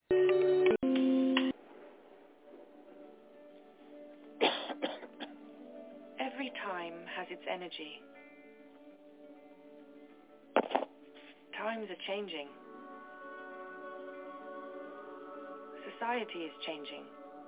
Every time has its energy. Times are changing. Society is changing.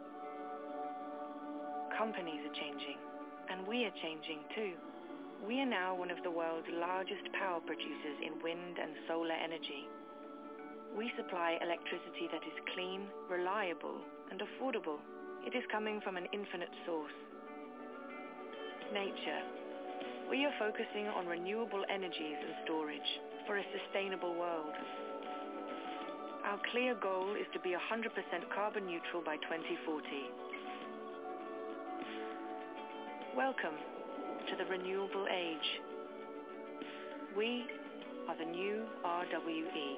Companies are changing. And we are changing too. We are now one of the world's largest power producers in wind and solar energy. We supply electricity that is clean, reliable, and affordable. It is coming from an infinite source. Nature. We are focusing on renewable energies and storage for a sustainable world. Our clear goal is to be 100% carbon neutral by 2040. Welcome to the renewable age. We are the new RWE.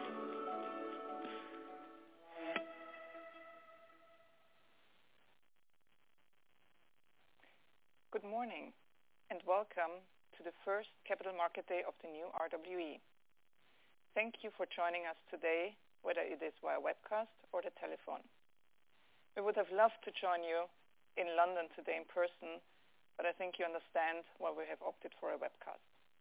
Good morning and welcome to the first Capital Market Day of the new RWE. Thank you for joining us today, whether it is via webcast or the telephone. We would have loved to join you in London today in person, but I think you understand why we have opted for a webcast.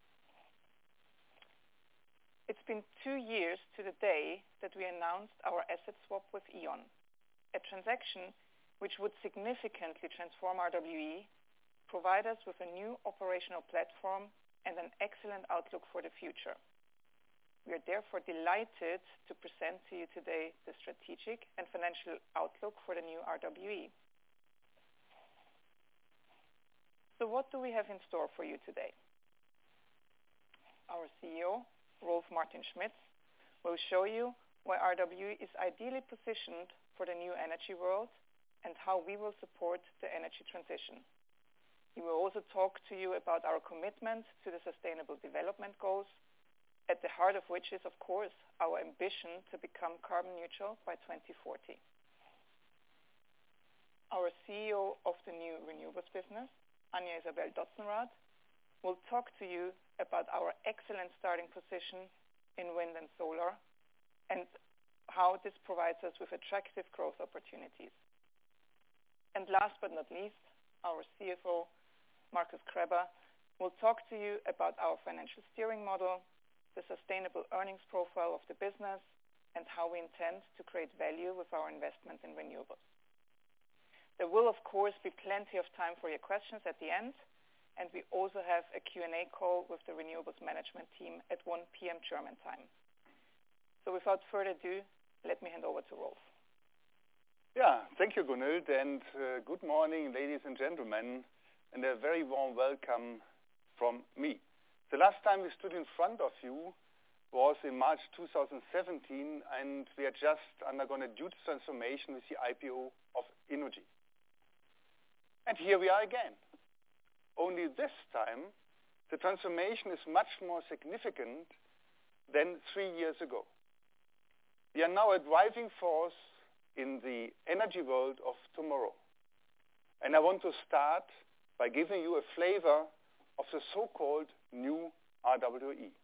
It's been 2 years to the day that we announced our asset swap with E.ON, a transaction which would significantly transform RWE, provide us with a new operational platform and an excellent outlook for the future. We are therefore delighted to present to you today the strategic and financial outlook for the new RWE. So what do we have in store for you today? Our CEO, Rolf Martin Schmitz, will show you why RWE is ideally positioned for the new energy world and how we will support the energy transition. He will also talk to you about our commitment to the Sustainable Development Goals, at the heart of which is, of course, our ambition to become carbon neutral by 2040. Our CEO of the new renewables business, Anja Isabel Dotzenrath, will talk to you about our excellent starting position in wind and solar and how this provides us with attractive growth opportunities. And last but not least, our CFO, Markus Kreber, will talk to you about our financial steering model, the sustainable earnings profile of the business, and how we intend to create value with our investment in renewables. There will, of course, be plenty of time for your questions at the end, and we also have a Q&A call with the renewables management team at 1 p.m. German time. So without further ado, let me hand over to Rolf. Yeah, thank you, Gunhild, and good morning, ladies and gentlemen, and a very warm welcome from me. The last time we stood in front of you was in March 2017, and we had just undergone a huge transformation with the IPO of Innogy. And here we are again. Only this time, the transformation is much more significant than 3 years ago. We are now a driving force in the energy world of tomorrow. And I want to start by giving you a flavor of the so-called new RWE.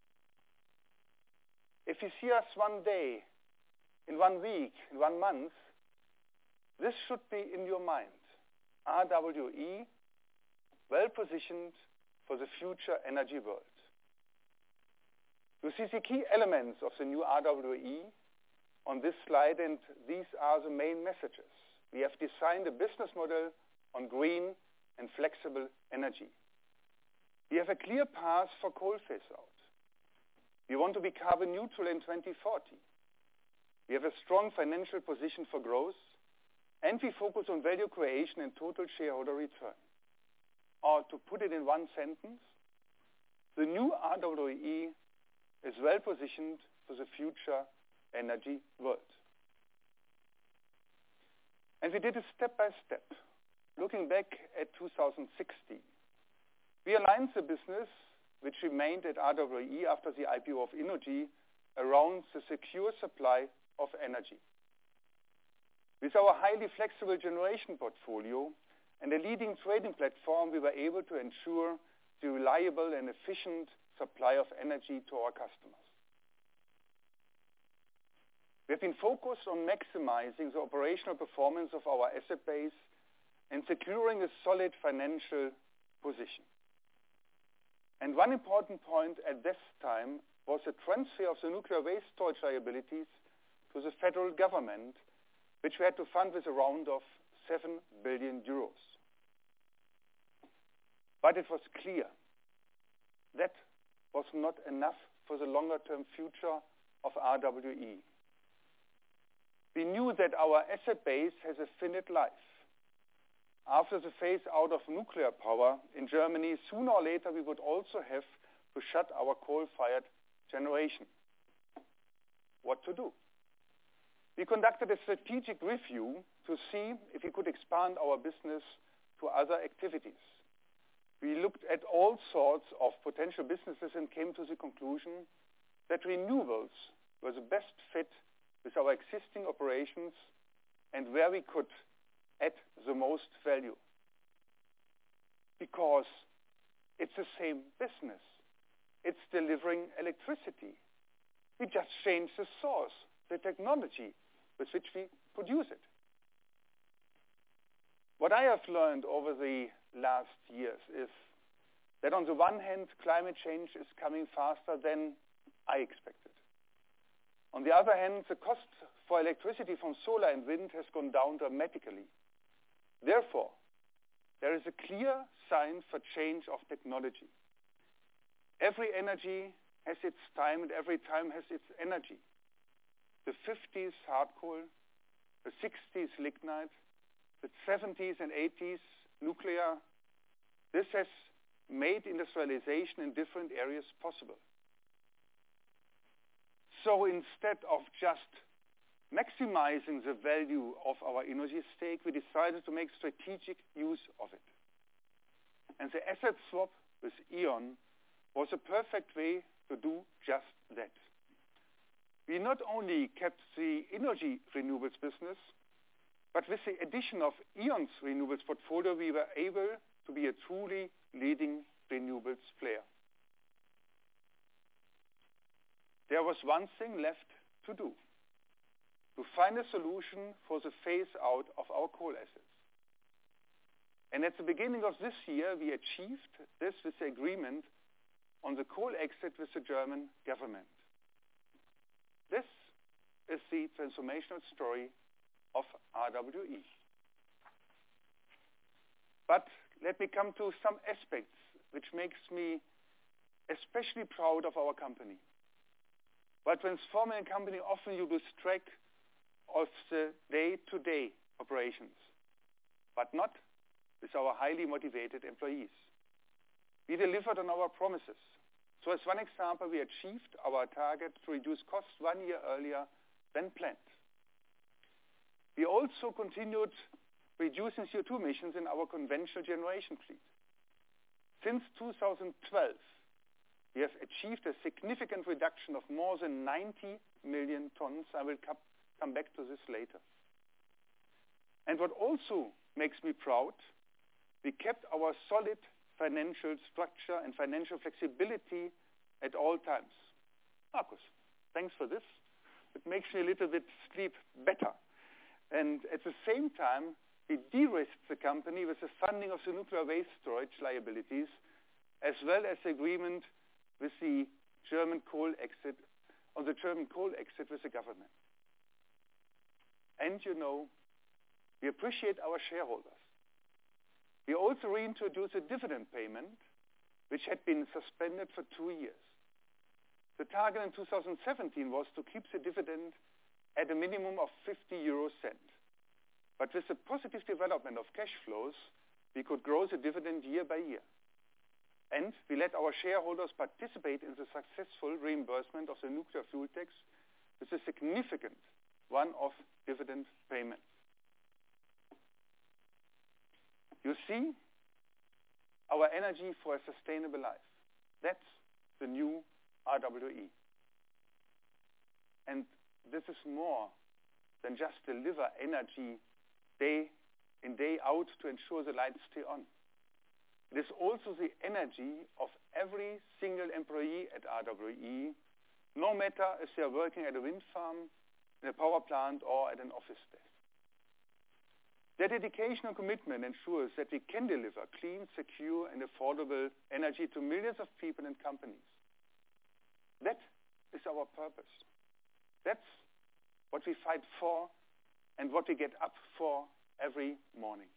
If you see us one day, in 1 week, in 1 month, this should be in your mind. RWE, well positioned for the future energy world. You see the key elements of the new RWE on this slide, and these are the main messages. We have designed a business model on green and flexible energy. We have a clear path for coal phase out. We want to be carbon neutral in 2040. We have a strong financial position for growth, and we focus on value creation and total shareholder return. Or to put it in one sentence, the new RWE is well positioned for the future energy world. And we did it step by step. Looking back at 2016, we aligned the business, which remained at RWE after the IPO of Innogy, around the secure supply of energy. With our highly flexible generation portfolio and a leading trading platform, we were able to ensure the reliable and efficient supply of energy to our customers. We have been focused on maximizing the operational performance of our asset base and securing a solid financial position. And one important point at this time was the transfer of the nuclear waste storage liabilities to the federal government, which we had to fund with a round of 7 billion euros. But it was clear that was not enough for the longer-term future of RWE. We knew that our asset base has a finite life. After the phase out of nuclear power in Germany, sooner or later we would also have to shut our coal-fired generation. What to do? We conducted a strategic review to see if we could expand our business to other activities. We looked at all sorts of potential businesses and came to the conclusion that renewables were the best fit with our existing operations and where we could add the most value. Because it's the same business. It's delivering electricity. We just changed the source, the technology with which we produce it. What I have learned over the last years is that on the one hand, climate change is coming faster than I expected. On the other hand, the cost for electricity from solar and wind has gone down dramatically. Therefore, there is a clear sign for change of technology. Every energy has its time and every time has its energy. The 50s hard coal, the 60s lignite, the 70s and 80s nuclear. This has made industrialization in different areas possible. So instead of just maximizing the value of our energy stake, we decided to make strategic use of it. And the asset swap with E.ON was a perfect way to do just that. We not only kept the energy renewables business, but with the addition of E.ON's renewables portfolio, we were able to be a truly leading renewables player. There was one thing left to do, to find a solution for the phase out of our coal assets. And at the beginning of this year, we achieved this with the agreement on the coal exit with the German government. This is the transformational story of RWE. But let me come to some aspects which makes me especially proud of our company. While transforming a company, often you lose track of the day-to-day operations, but not with our highly motivated employees. We delivered on our promises. So as one example, we achieved our target to reduce costs 1 year earlier than planned. We also continued reducing CO2 emissions in our conventional generation fleet. Since 2012, we have achieved a significant reduction of more than 90 million tons. I will come back to this later. And what also makes me proud, we kept our solid financial structure and financial flexibility at all times. Markus, thanks for this. It makes me a little bit sleep better. And at the same time, we de-risked the company with the funding of the nuclear waste storage liabilities, as well as the agreement with the German coal exit, on the German coal exit with the government. And you know, we appreciate our shareholders. We also reintroduced a dividend payment, which had been suspended for 2 years. The target in 2017 was to keep the dividend at a minimum of 50 euro cent. But with the positive development of cash flows, we could grow the dividend year by year. And we let our shareholders participate in the successful reimbursement of the nuclear fuel tax with a significant one-off dividend payment. You see, our energy for a sustainable life. That's the new RWE. And this is more than just deliver energy day in, day out to ensure the lights stay on. It is also the energy of every single employee at RWE, no matter if they are working at a wind farm, in a power plant or at an office desk. Their dedication and commitment ensures that we can deliver clean, secure, and affordable energy to millions of people and companies. That is our purpose. That's what we fight for and what we get up for every morning.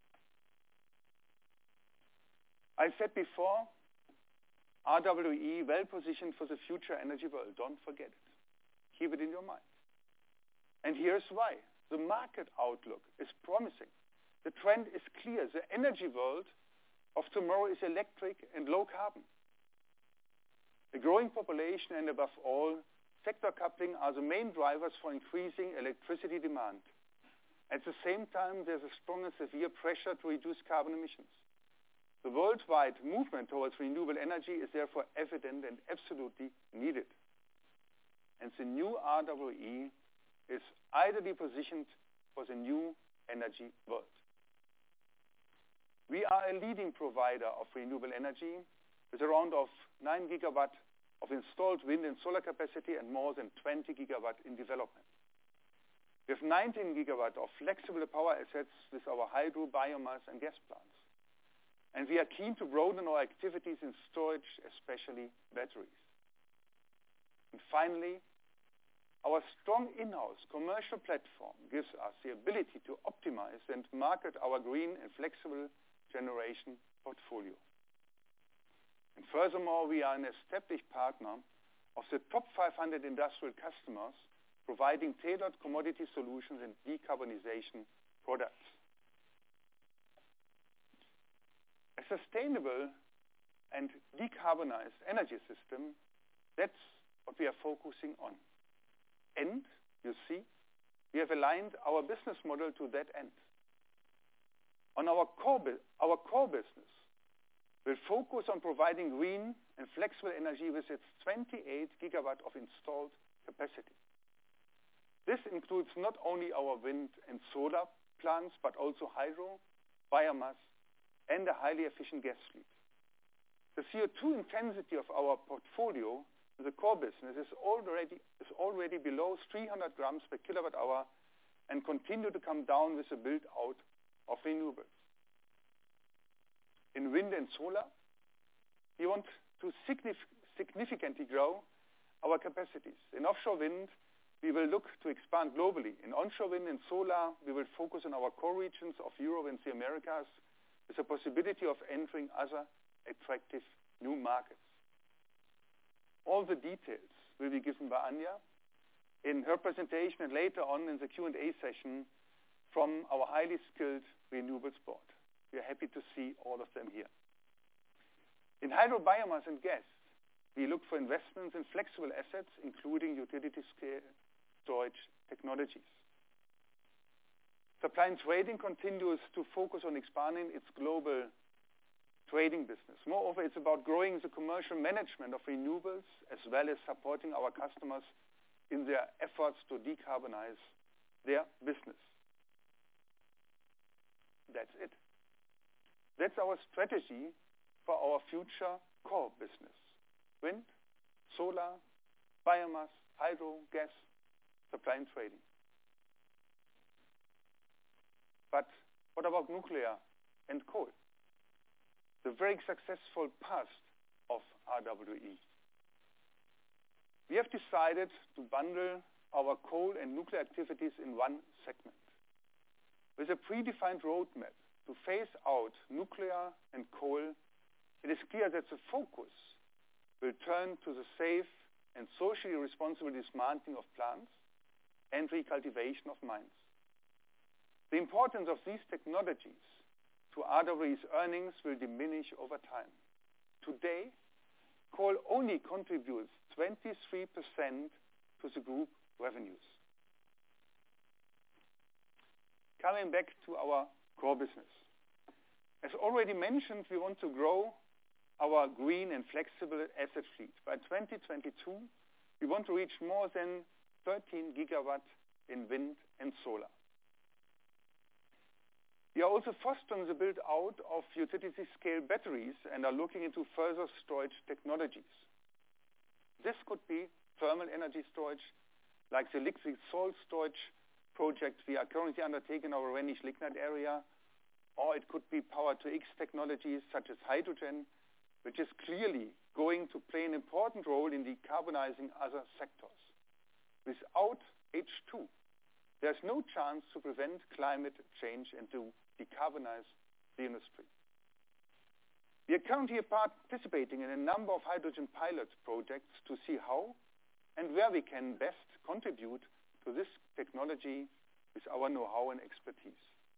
I said before, RWE well positioned for the future energy world. Don't forget it. Keep it in your mind. And here's why. The market outlook is promising. The trend is clear. The energy world of tomorrow is electric and low carbon. The growing population and above all, sector coupling are the main drivers for increasing electricity demand. At the same time, there's a strong and severe pressure to reduce carbon emissions. The worldwide movement towards renewable energy is therefore evident and absolutely needed. And the new RWE is ideally positioned for the new energy world. We are a leading provider of renewable energy with around 9 gigawatt of installed wind and solar capacity and more than 20 gigawatt in development. We have 19 gigawatt of flexible power assets with our hydro, biomass and gas plants. And we are keen to broaden our activities in storage, especially batteries. And finally, our strong in-house commercial platform gives us the ability to optimize and market our green and flexible generation portfolio. And furthermore, we are an established partner of the top 500 industrial customers providing tailored commodity solutions and decarbonization products. A sustainable and decarbonized energy system, that's what we are focusing on. And, you see, we have aligned our business model to that end. On our core business will focus on providing green and flexible energy with its 28 gigawatt of installed capacity. This includes not only our wind and solar plants, but also hydro, biomass, and a highly efficient gas fleet. The CO2 intensity of our portfolio, the core business, is already below 300 grams per kilowatt hour and continue to come down with the build-out of renewables. In wind and solar, we want to significantly grow our capacities. In offshore wind, we will look to expand globally. In onshore wind and solar, we will focus on our core regions of Europe and the Americas with the possibility of entering other attractive new markets. All the details will be given by Anja in her presentation and later on in the Q&A session from our highly skilled renewables board. We are happy to see all of them here. In hydro, biomass and gas, we look for investments in flexible assets, including utility scale storage technologies. Supply and trading continues to focus on expanding its global trading business. Moreover, it's about growing the commercial management of renewables as well as supporting our customers in their efforts to decarbonize their business. That's it. That's our strategy for our future core business. Wind, solar, biomass, hydro, gas, supply and trading. But what about nuclear and coal? The very successful past of RWE. We have decided to bundle our coal and nuclear activities in one segment. With a predefined roadmap to phase out nuclear and coal, it is clear that the focus will turn to the safe and socially responsible dismantling of plants and recultivation of mines. The importance of these technologies to RWE's earnings will diminish over time. Today, coal only contributes 23% to the group revenues. Coming back to our core business. As already mentioned, we want to grow our green and flexible asset fleet. By 2022, we want to reach more than 13 gigawatt in wind and solar. We are also fostering the build-out of utility-scale batteries and are looking into further storage technologies. This could be thermal energy storage, like the liquid salt storage project we are currently undertaking in our Rennisch lignite area, or it could be power-to-X technologies such as hydrogen, which is clearly going to play an important role in decarbonizing other sectors. Without H2, there's no chance to prevent climate change and to decarbonize the industry. We are currently participating in a number of hydrogen pilot projects to see how and where we can best contribute to this technology with our know-how and expertise.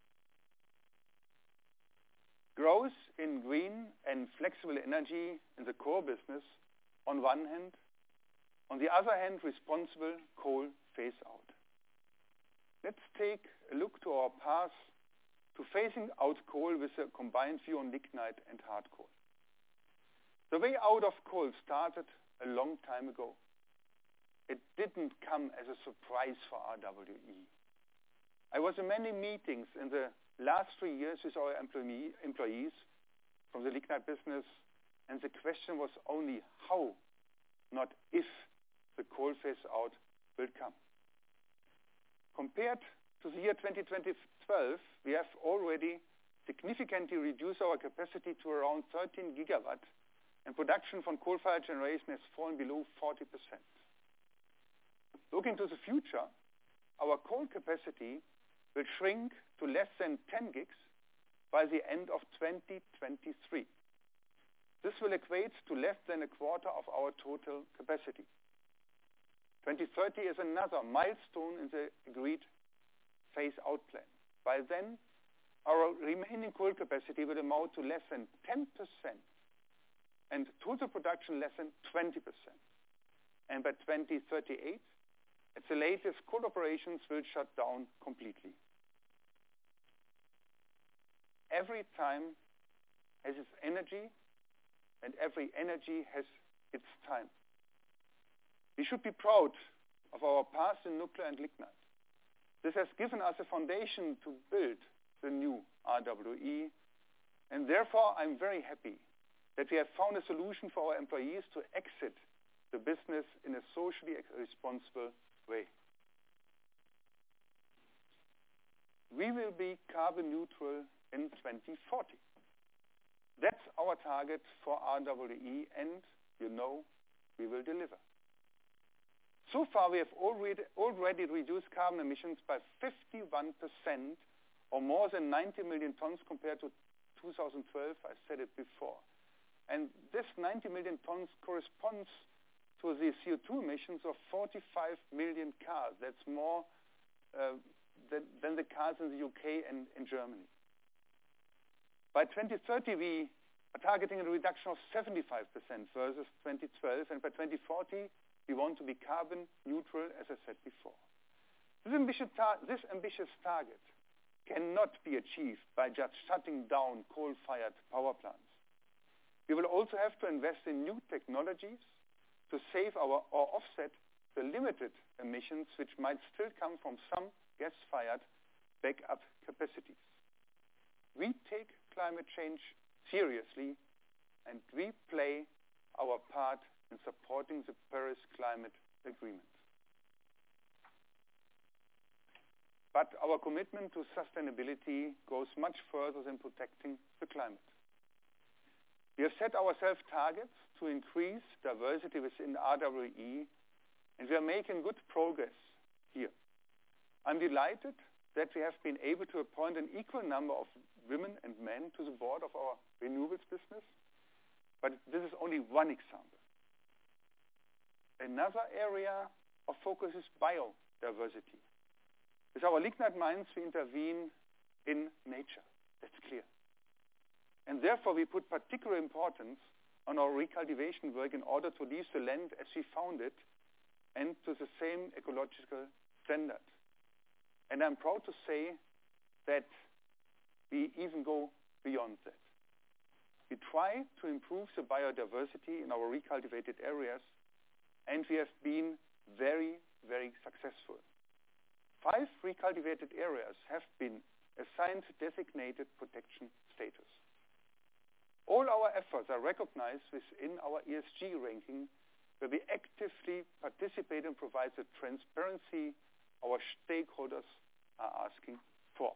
Growth in green and flexible energy in the core business on one hand, on the other hand, responsible coal phase out. Let's take a look to our path to phasing out coal with a combined view on lignite and hard coal. The way out of coal started a long time ago. It didn't come as a surprise for RWE. I was in many meetings in the last 3 years with our employees from the lignite business, and the question was only how, not if, the coal phase out will come. Compared to the year 2012, we have already significantly reduced our capacity to around 13 gigawatt, and production from coal-fired generation has fallen below 40%. Looking to the future, our coal capacity will shrink to less than 10 gigs by the end of 2023. This will equate to less than a quarter of our total capacity. 2030 is another milestone in the agreed phase-out plan. By then, our remaining coal capacity will amount to less than 10% and total production less than 20%. And by 2038, at the latest, coal operations will shut down completely. Every time has its energy, and every energy has its time. We should be proud of our past in nuclear and lignite. This has given us a foundation to build the new RWE, and therefore I'm very happy that we have found a solution for our employees to exit the business in a socially responsible way. We will be carbon neutral in 2040. That's our target for RWE, and you know we will deliver. So far, we have already reduced carbon emissions by 51%, or more than 90 million tons compared to 2012. I said it before. And this 90 million tons corresponds to the CO2 emissions of 45 million cars. That's more than the cars in the UK and in Germany. By 2030, we are targeting a reduction of 75% versus 2012, and by 2040, we want to be carbon neutral, as I said before. This ambitious target cannot be achieved by just shutting down coal-fired power plants. We will also have to invest in new technologies to save or offset the limited emissions which might still come from some gas-fired backup capacities. We take climate change seriously, and we play our part in supporting the Paris Climate Agreement. But our commitment to sustainability goes much further than protecting the climate. We have set ourselves targets to increase diversity within RWE, and we are making good progress here. I'm delighted that we have been able to appoint an equal number of women and men to the board of our renewables business, but this is only one example. Another area of focus is biodiversity. With our lignite mines, we intervene in nature. That's clear. And therefore, we put particular importance on our recultivation work in order to leave the land as we found it and to the same ecological standard. And I'm proud to say that we even go beyond that. We try to improve the biodiversity in our recultivated areas, and we have been very, very successful. 5 recultivated areas have been assigned designated protection status. All our efforts are recognized within our ESG ranking, where we actively participate and provide the transparency our stakeholders are asking for.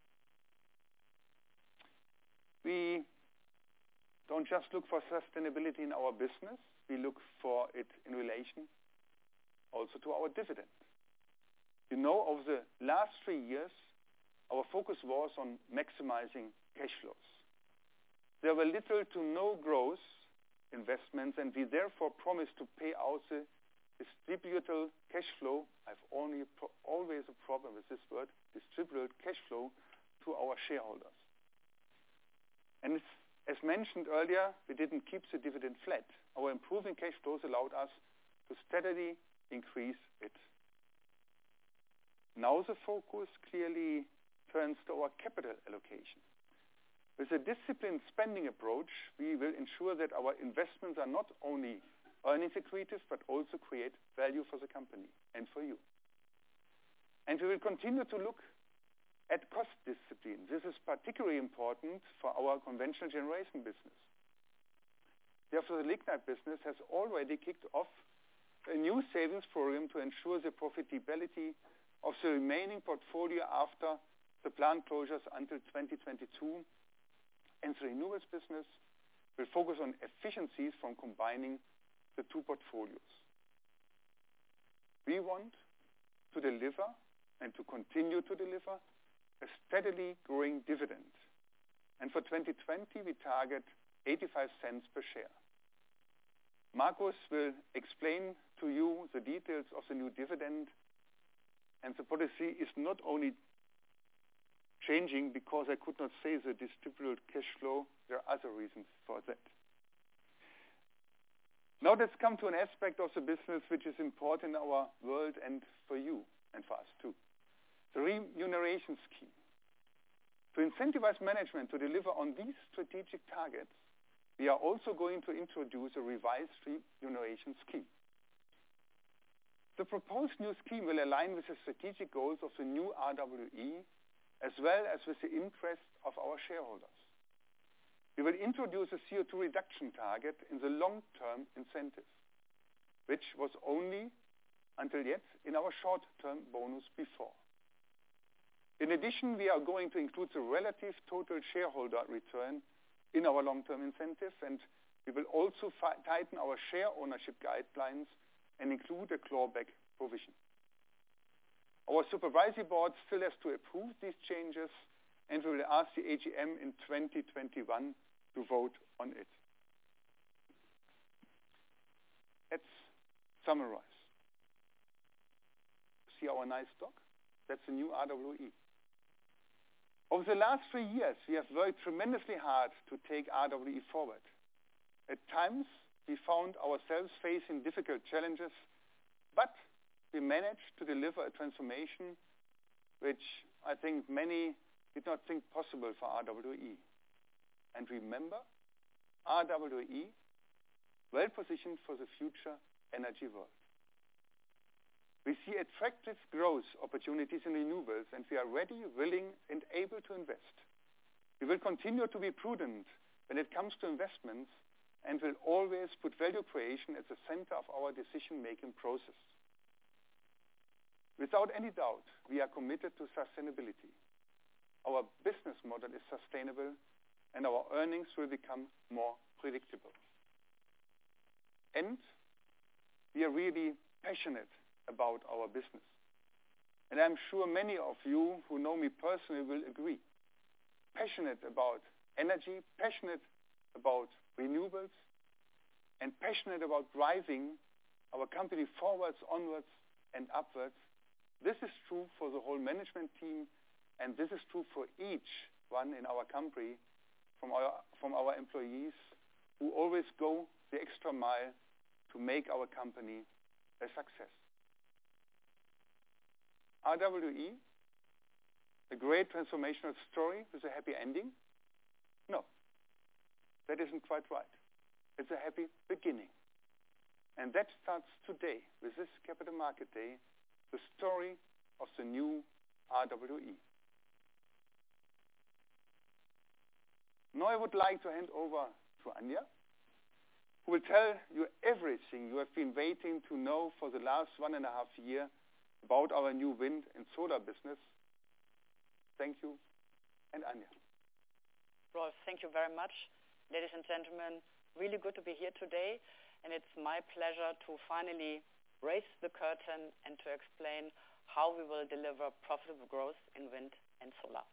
We don't just look for sustainability in our business, we look for it in relation also to our dividend. You know, over the last 3 years, our focus was on maximizing cash flows. There were little to no growth investments, and we therefore promised to pay out the distributable cash flow. I've always a problem with this word, distributable cash flow, to our shareholders. And as mentioned earlier, we didn't keep the dividend flat. Our improving cash flows allowed us to steadily increase it. Now the focus clearly turns to our capital allocation. With a disciplined spending approach, we will ensure that our investments are not only earnings accretive, but also create value for the company and for you. And we will continue to look at cost discipline. This is particularly important for our conventional generation business. Therefore, the lignite business has already kicked off a new savings program to ensure the profitability of the remaining portfolio after the plant closures until 2022. And the renewables business will focus on efficiencies from combining the two portfolios. We want to deliver and to continue to deliver a steadily growing dividend. And for 2020, we target 85 cents per share. Markus will explain to you the details of the new dividend, and the policy is not only changing because I could not say the distributable cash flow. There are other reasons for that. Now let's come to an aspect of the business which is important in our world and for you and for us too. The remuneration scheme. To incentivize management to deliver on these strategic targets, we are also going to introduce a revised remuneration scheme. The proposed new scheme will align with the strategic goals of the new RWE as well as with the interests of our shareholders. We will introduce a CO2 reduction target in the long-term incentive, which was only until yet in our short-term bonus before. In addition, we are going to include the relative total shareholder return in our long-term incentive, and we will also tighten our share ownership guidelines and include a clawback provision. Our supervisory board still has to approve these changes, and we will ask the AGM in 2021 to vote on it. Let's summarize. See our nice dog? That's the new RWE. Over the last 3 years, we have worked tremendously hard to take RWE forward. At times, we found ourselves facing difficult challenges, but we managed to deliver a transformation which I think many did not think possible for RWE. And remember, RWE, well positioned for the future energy world. We see attractive growth opportunities in renewables, and we are ready, willing, and able to invest. We will continue to be prudent when it comes to investments and will always put value creation at the center of our decision-making process. Without any doubt, we are committed to sustainability. Our business model is sustainable, and our earnings will become more predictable. And we are really passionate about our business. And I'm sure many of you who know me personally will agree. Passionate about energy, passionate about renewables, and passionate about driving our company forwards, onwards, and upwards. This is true for the whole management team, and this is true for each one in our company, from our employees who always go the extra mile to make our company a success. RWE, a great transformational story with a happy ending? No, that isn't quite right. It's a happy beginning. And that starts today with this Capital Market Day, the story of the new RWE. Now I would like to hand over to Anja, who will tell you everything you have been waiting to know for the last 1.5 years about our new wind and solar business. Thank you. And Anja. Rolf, thank you very much. Ladies and gentlemen, really good to be here today. And it's my pleasure to finally raise the curtain and to explain how we will deliver profitable growth in wind and solar.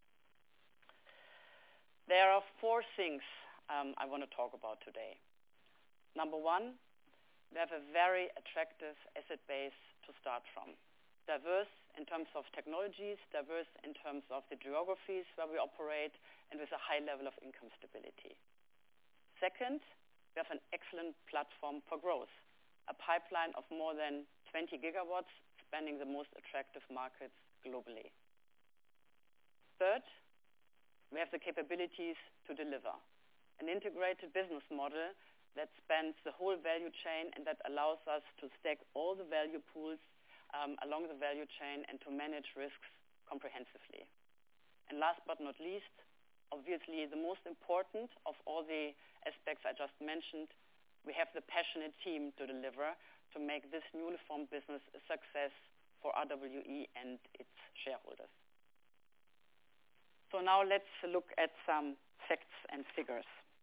There are 4 things I want to talk about today. Number 1, we have a very attractive asset base to start from. Diverse in terms of technologies, diverse in terms of the geographies where we operate, and with a high level of income stability. Second, we have an excellent platform for growth, a pipeline of more than 20 gigawatts spanning the most attractive markets globally. Third, we have the capabilities to deliver an integrated business model that spans the whole value chain and that allows us to stack all the value pools along the value chain and to manage risks comprehensively. And last but not least, obviously the most important of all the aspects I just mentioned, we have the passionate team to deliver to make this newly formed business a success for RWE and its shareholders. So now let's look at some facts and figures.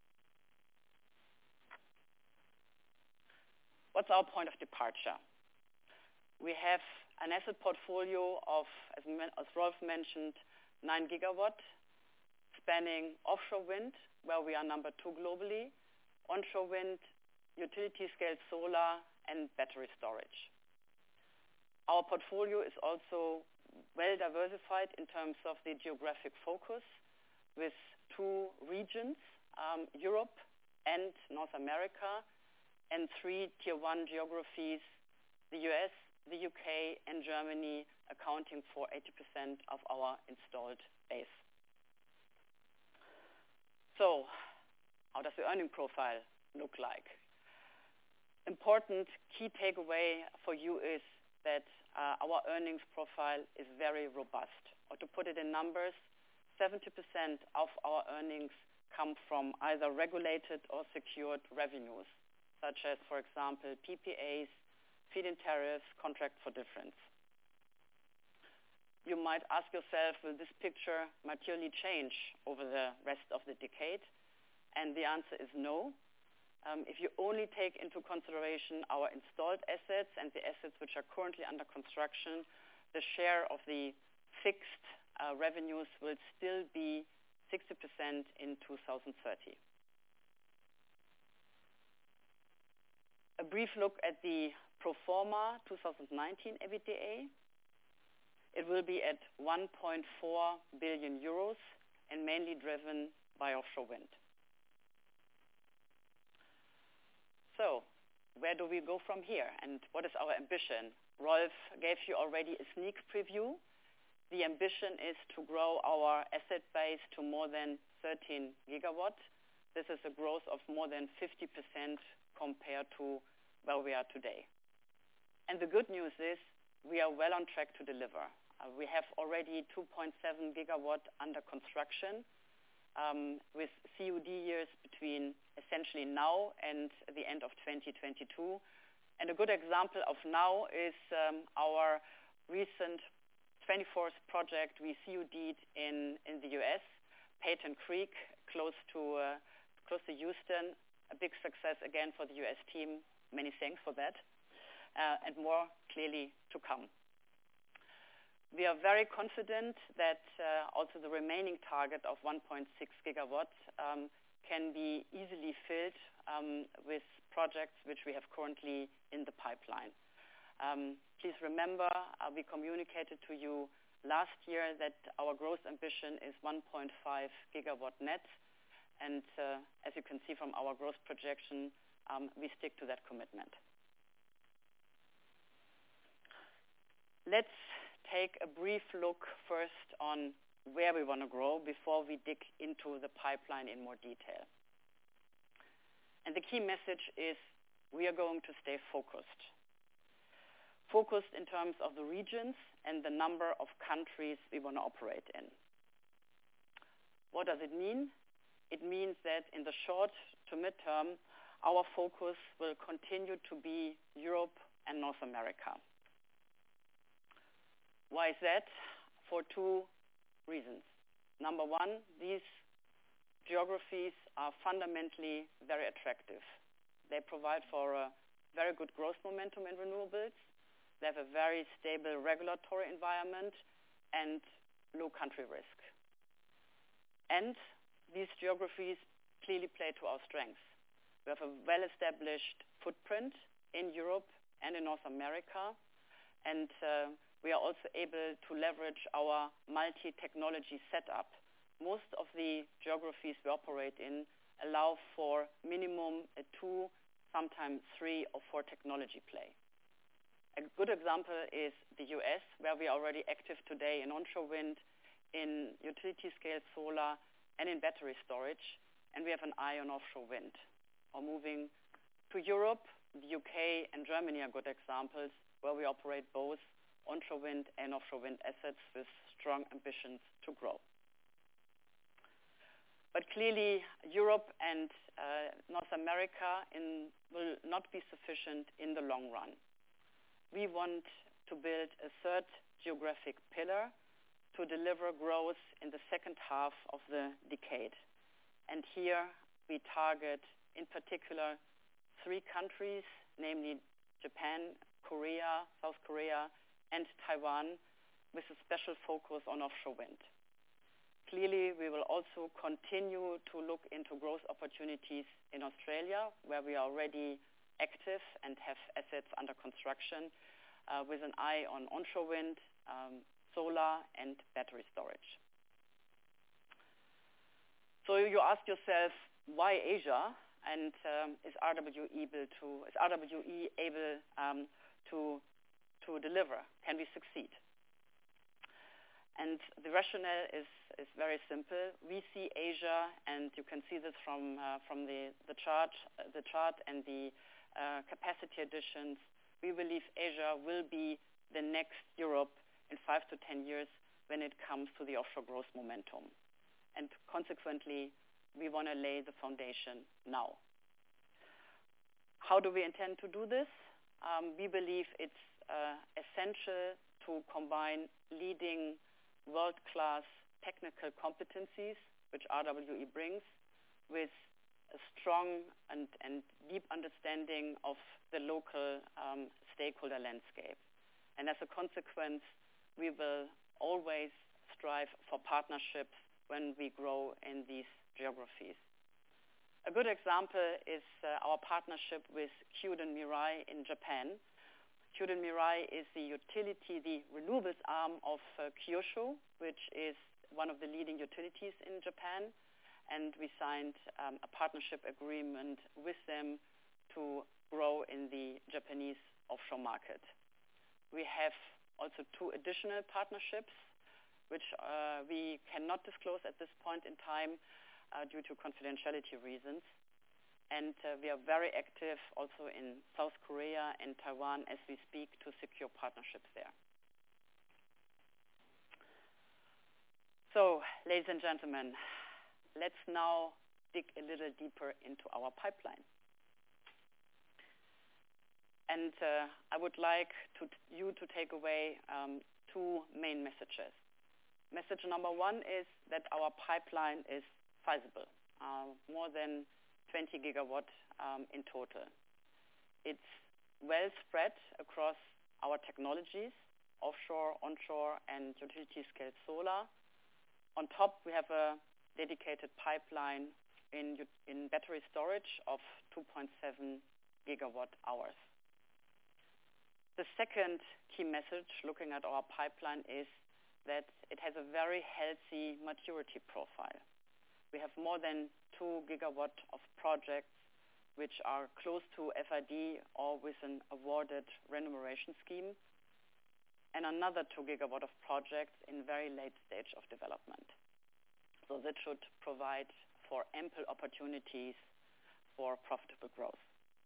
What's our point of departure? We have an asset portfolio of, as Rolf mentioned, 9 gigawatt, spanning offshore wind, where we are number 2 globally, onshore wind, utility-scale solar, and battery storage. Our portfolio is also well diversified in terms of the geographic focus, with 2 regions, Europe and North America, and 3 tier 1 geographies, the US, the UK, and Germany, accounting for 80% of our installed base. So, how does the earning profile look like? Important key takeaway for you is that our earnings profile is very robust. Or to put it in numbers, 70% of our earnings come from either regulated or secured revenues, such as, for example, PPAs, feed-in tariffs, contract for difference. You might ask yourself, will this picture materially change over the rest of the decade? And the answer is no. If you only take into consideration our installed assets and the assets which are currently under construction, the share of the fixed revenues will still be 60% in 2030. A brief look at the pro forma 2019 EBITDA. It will be at 1.4 billion euros and mainly driven by offshore wind. So, where do we go from here and what is our ambition? Rolf gave you already a sneak preview. The ambition is to grow our asset base to more than 13 gigawatt. This is a growth of more than 50% compared to where we are today. And the good news is we are well on track to deliver. We have already 2.7 gigawatt under construction, with COD years between essentially now and the end of 2022. And a good example of now is our recent 24th project we COD'd in the US, Peyton Creek, close to Houston. A big success again for the US team. Many thanks for that. And more clearly to come. We are very confident that also the remaining target of 1.6 gigawatts can be easily filled with projects which we have currently in the pipeline. Please remember, we communicated to you last year that our growth ambition is 1.5 gigawatt net. And as you can see from our growth projection, we stick to that commitment. Let's take a brief look first on where we want to grow before we dig into the pipeline in more detail. And the key message is we are going to stay focused. Focused in terms of the regions and the number of countries we want to operate in. What does it mean? It means that in the short to midterm, our focus will continue to be Europe and North America. Why is that? For two reasons. Number one, these geographies are fundamentally very attractive. They provide for a very good growth momentum in renewables. They have a very stable regulatory environment and low country risk. And these geographies clearly play to our strengths. We have a well-established footprint in Europe and in North America, and we are also able to leverage our multi-technology setup. Most of the geographies we operate in allow for minimum a 2, sometimes 3 or 4 technology play. A good example is the US, where we are already active today in onshore wind, in utility-scale solar, and in battery storage, and we have an eye on offshore wind. Or moving to Europe, the UK and Germany are good examples, where we operate both onshore wind and offshore wind assets with strong ambitions to grow. But clearly, Europe and North America will not be sufficient in the long run. We want to build a third geographic pillar to deliver growth in the second half of the decade. And here we target, in particular, 3 countries, namely Japan, Korea, South Korea, and Taiwan, with a special focus on offshore wind. Clearly, we will also continue to look into growth opportunities in Australia, where we are already active and have assets under construction, with an eye on onshore wind, solar, and battery storage. So you ask yourself, why Asia? And is RWE able to deliver? Can we succeed? And the rationale is very simple. We see Asia, and you can see this from the chart and the capacity additions. We believe Asia will be the next Europe in 5 to 10 years when it comes to the offshore growth momentum. And consequently, we want to lay the foundation now. How do we intend to do this? We believe it's essential to combine leading world-class technical competencies, which RWE brings, with a strong and deep understanding of the local stakeholder landscape. And as a consequence, we will always strive for partnerships when we grow in these geographies. A good example is our partnership with Kyuden Mirai in Japan. Kyuden Mirai is the renewables arm of Kyosho, which is one of the leading utilities in Japan, and we signed a partnership agreement with them to grow in the Japanese offshore market. We have also 2 additional partnerships, which we cannot disclose at this point in time due to confidentiality reasons. And we are very active also in South Korea and Taiwan as we speak to secure partnerships there. So, ladies and gentlemen, let's now dig a little deeper into our pipeline. And I would like you to take away 2 main messages. Message number 1 is that our pipeline is sizable, more than 20 gigawatt in total. It's well spread across our technologies, offshore, onshore, and utility-scale solar. On top, we have a dedicated pipeline in battery storage of 2.7 gigawatt hours. The second key message looking at our pipeline is that it has a very healthy maturity profile. We have more than 2 gigawatt of projects which are close to FID or with an awarded remuneration scheme, and another 2 gigawatt of projects in very late stage of development. So that should provide for ample opportunities for profitable growth.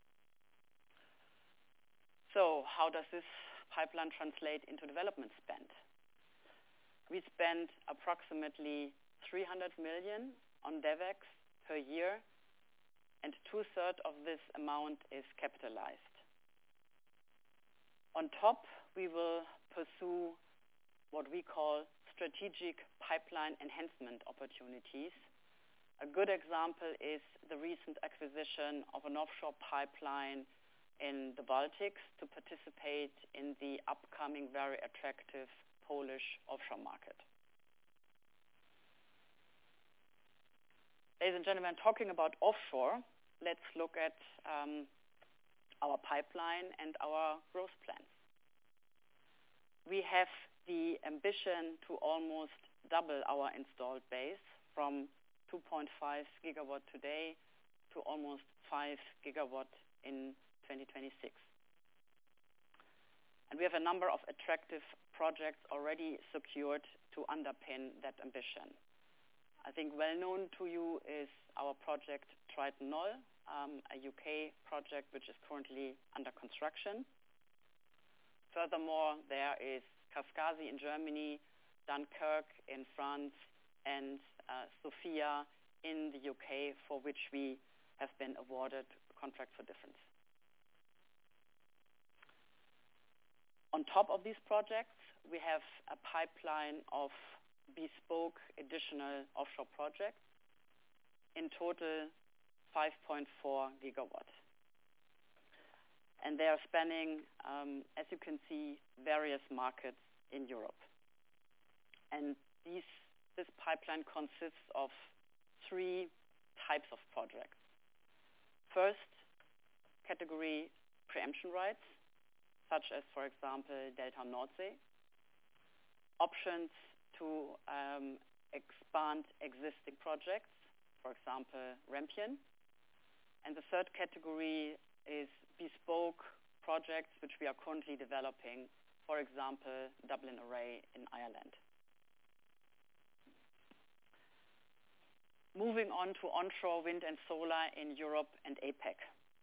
So how does this pipeline translate into development spend? We spend approximately 300 million on DevEx per year and 2/3 of this amount is capitalized. On top, we will pursue what we call strategic pipeline enhancement opportunities. A good example is the recent acquisition of an offshore pipeline in the Baltics to participate in the upcoming very attractive Polish offshore market. Ladies and gentlemen, talking about offshore, let's look at our pipeline and our growth plans. We have the ambition to almost double our installed base from 2.5 gigawatt today to almost 5 gigawatt in 2026. And we have a number of attractive projects already secured to underpin that ambition. I think well known to you is our project Triton Knoll, a UK project which is currently under construction. Furthermore, there is Kaskasi in Germany, Dunkirk in France, and Sofia in the UK, for which we have been awarded a contract for difference. On top of these projects, we have a pipeline of bespoke additional offshore projects, in total 5.4 gigawatt. And they are spanning, as you can see, various markets in Europe. And this pipeline consists of 3 types of projects. First, category preemption rights, such as, for example, Delta Nordsee. Options to expand existing projects, for example, Rampion. And the third category is bespoke projects which we are currently developing, for example, Dublin Array in Ireland. Moving on to onshore wind and solar in Europe and APAC.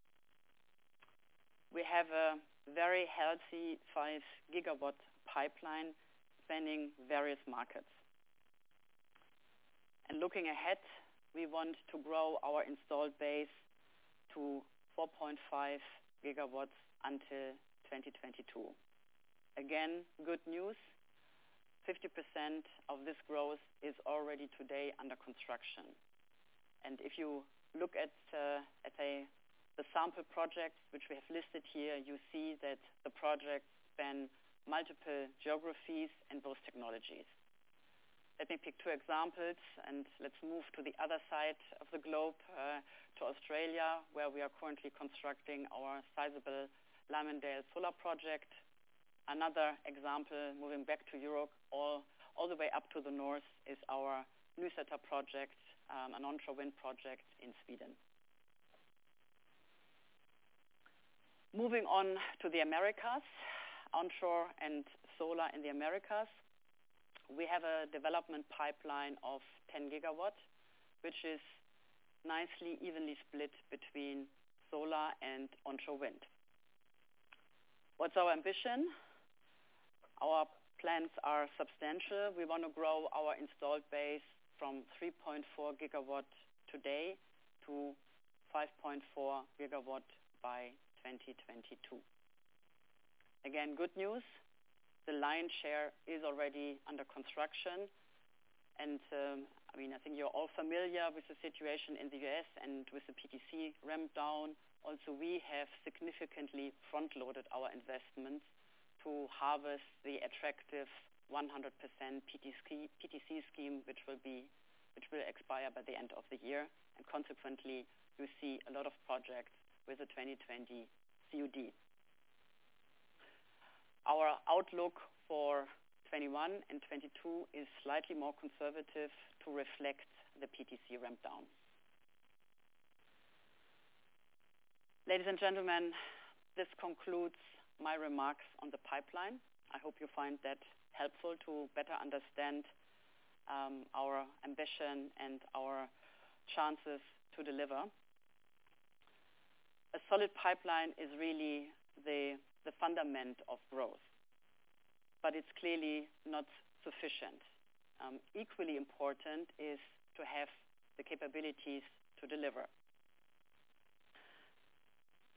We have a very healthy 5 gigawatt pipeline spanning various markets. And looking ahead, we want to grow our installed base to 4.5 gigawatts until 2022. Again, good news. 50% of this growth is already today under construction. And if you look at the sample projects which we have listed here, you see that the projects span multiple geographies and both technologies. Let me pick 2 examples, and let's move to the other side of the globe, to Australia, where we are currently constructing our sizable Limondale solar project. Another example, moving back to Europe, all the way up to the north, is our Nysätter project, an onshore wind project in Sweden. Moving on to the Americas, onshore and solar in the Americas. We have a development pipeline of 10 gigawatt, which is nicely evenly split between solar and onshore wind. What's our ambition? Our plans are substantial. We want to grow our installed base from 3.4 gigawatt today to 5.4 gigawatt by 2022. Again, good news. The lion's share is already under construction. And I think you're all familiar with the situation in the US and with the PTC ramp down. Also, we have significantly front-loaded our investments to harvest the attractive 100% PTC scheme, which will expire by the end of the year. And consequently, you see a lot of projects with a 2020 COD. Our outlook for 21 and 22 is slightly more conservative to reflect the PTC ramp down. Ladies and gentlemen, this concludes my remarks on the pipeline. I hope you find that helpful to better understand our ambition and our chances to deliver. A solid pipeline is really the fundament of growth, but it's clearly not sufficient. Equally important is to have the capabilities to deliver.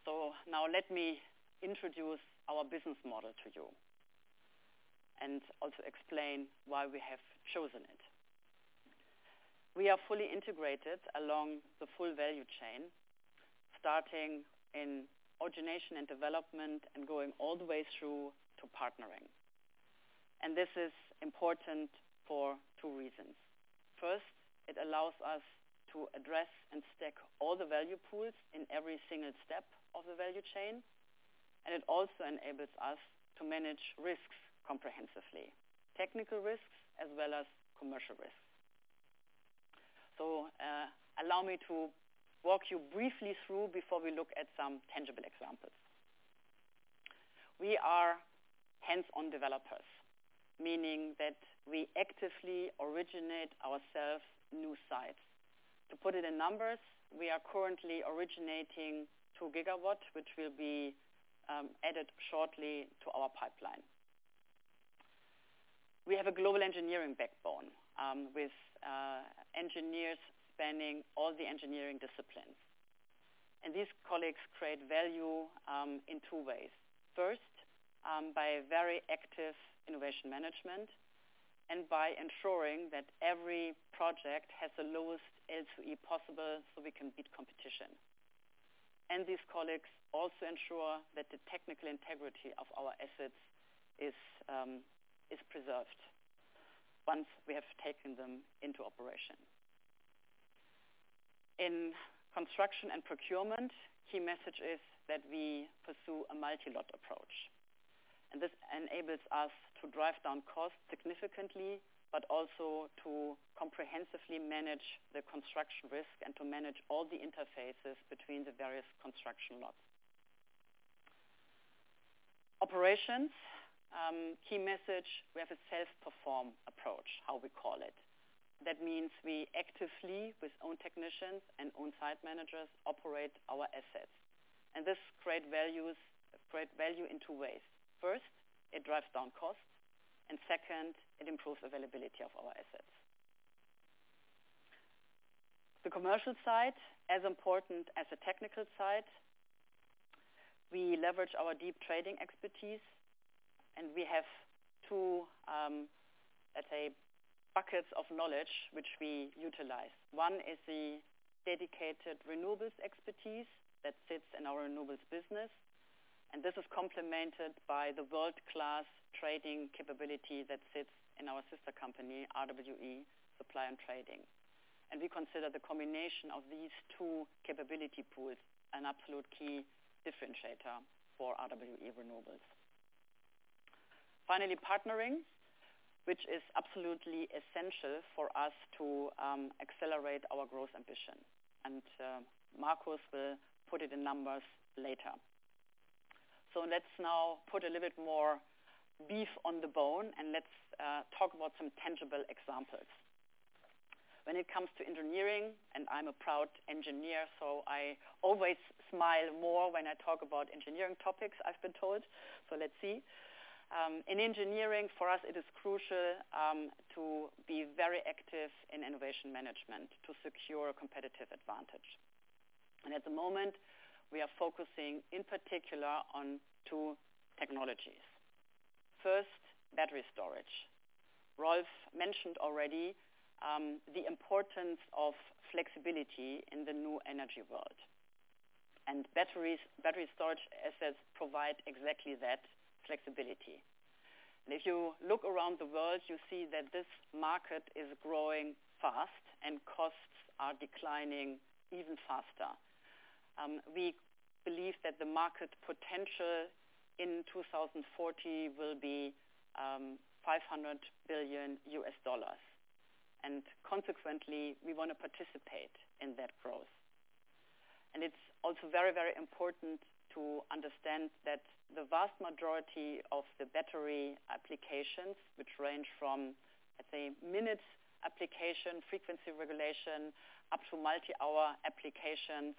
So now let me introduce our business model to you and also explain why we have chosen it. We are fully integrated along the full value chain, starting in origination and development and going all the way through to partnering. And this is important for two reasons. First, it allows us to address and stack all the value pools in every single step of the value chain, and it also enables us to manage risks comprehensively, technical risks as well as commercial risks. So allow me to walk you briefly through before we look at some tangible examples. We are hands-on developers, meaning that we actively originate ourselves new sites. To put it in numbers, we are currently originating 2 gigawatts, which will be added shortly to our pipeline. We have a global engineering backbone with engineers spanning all the engineering disciplines. And these colleagues create value in two ways. First, by very active innovation management and by ensuring that every project has the lowest L2E possible so we can beat competition. And these colleagues also ensure that the technical integrity of our assets is preserved once we have taken them into operation. In construction and procurement, key message is that we pursue a multi-lot approach. And this enables us to drive down costs significantly, but also to comprehensively manage the construction risk and to manage all the interfaces between the various construction lots. Operations, key message, we have a self-perform approach, how we call it. That means we actively, with own technicians and own site managers, operate our assets. And this creates value in two ways. First, it drives down costs, and second, it improves availability of our assets. The commercial side, as important as the technical side, we leverage our deep trading expertise, and we have two, let's say, buckets of knowledge which we utilize. One is the dedicated renewables expertise that sits in our renewables business, and this is complemented by the world-class trading capability that sits in our sister company, RWE Supply and Trading. And we consider the combination of these two capability pools an absolute key differentiator for RWE Renewables. Finally, partnering, which is absolutely essential for us to accelerate our growth ambition. And Markus will put it in numbers later. So let's now put a little bit more beef on the bone and let's talk about some tangible examples. When it comes to engineering, and I'm a proud engineer, so I always smile more when I talk about engineering topics, I've been told. So let's see. In engineering, for us, it is crucial to be very active in innovation management to secure a competitive advantage. And at the moment, we are focusing in particular on two technologies. First, battery storage. Rolf mentioned already the importance of flexibility in the new energy world. And battery storage assets provide exactly that, flexibility. And if you look around the world, you see that this market is growing fast and costs are declining even faster. We believe that the market potential in 2040 will be $500 billion. And consequently, we want to participate in that growth. And it's also very, very important to understand that the vast majority of the battery applications, which range from, let's say, minutes application, frequency regulation, up to multi-hour applications,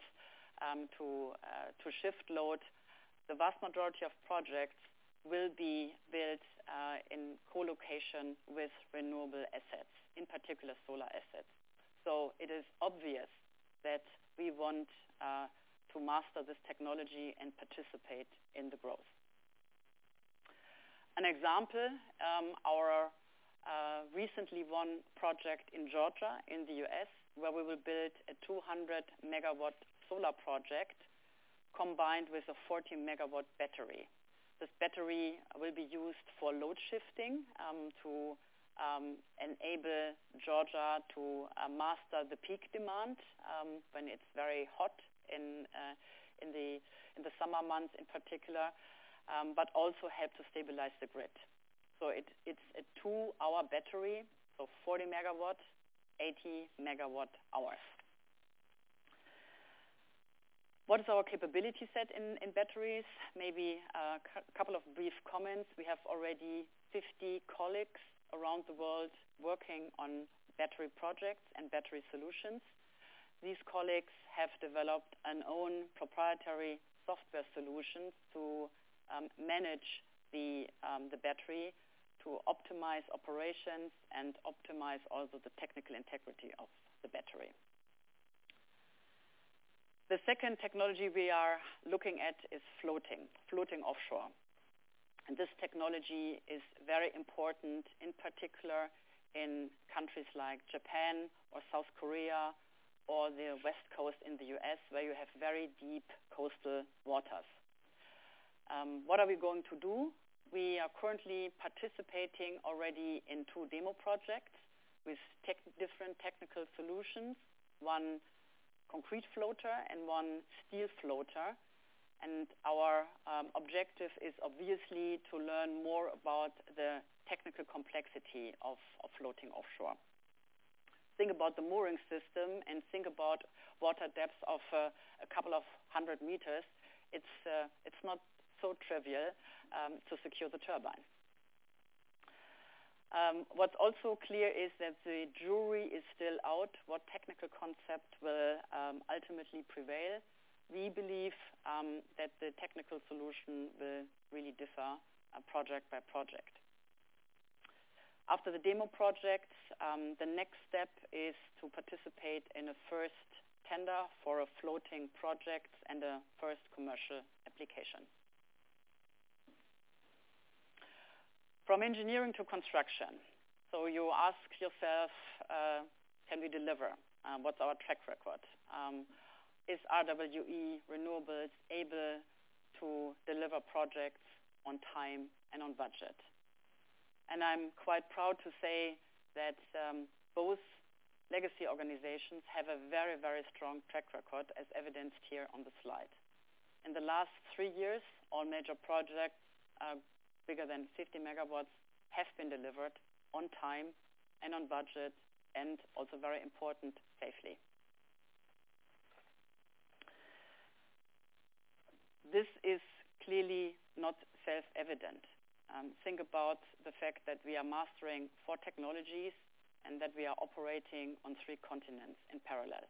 to shift load, the vast majority of projects will be built in co-location with renewable assets, in particular solar assets. So it is obvious that we want to master this technology and participate in the growth. An example, our recently won project in Georgia in the US, where we will build a 200 megawatt solar project combined with a 40 megawatt battery. This battery will be used for load shifting to enable Georgia to master the peak demand when it's very hot in the summer months in particular, but also help to stabilize the grid. So it's a 2-hour battery, so 40 megawatt, 80 megawatt hours. What is our capability set in batteries? Maybe a couple of brief comments. We have already 50 colleagues around the world working on battery projects and battery solutions. These colleagues have developed an own proprietary software solution to manage the battery, to optimize operations and optimize also the technical integrity of the battery. The second technology we are looking at is floating offshore. And this technology is very important, in particular in countries like Japan or South Korea or the West Coast in the US, where you have very deep coastal waters. What are we going to do? We are currently participating already in 2 demo projects with different technical solutions, one concrete floater and one steel floater. And our objective is obviously to learn more about the technical complexity of floating offshore. Think about the mooring system and think about water depths of a couple of 100 meters. It's not so trivial to secure the turbine. What's also clear is that the jury is still out. What technical concept will ultimately prevail? We believe that the technical solution will really differ project by project. After the demo projects, the next step is to participate in a first tender for a floating project and a first commercial application. From engineering to construction. So you ask yourself, can we deliver? What's our track record? Is RWE Renewables able to deliver projects on time and on budget? And I'm quite proud to say that both legacy organizations have a very, very strong track record, as evidenced here on the slide. In the last 3 years, all major projects bigger than 50 megawatts have been delivered on time and on budget, and also very important, safely. This is clearly not self-evident. Think about the fact that we are mastering 4 technologies and that we are operating on 3 continents in parallel.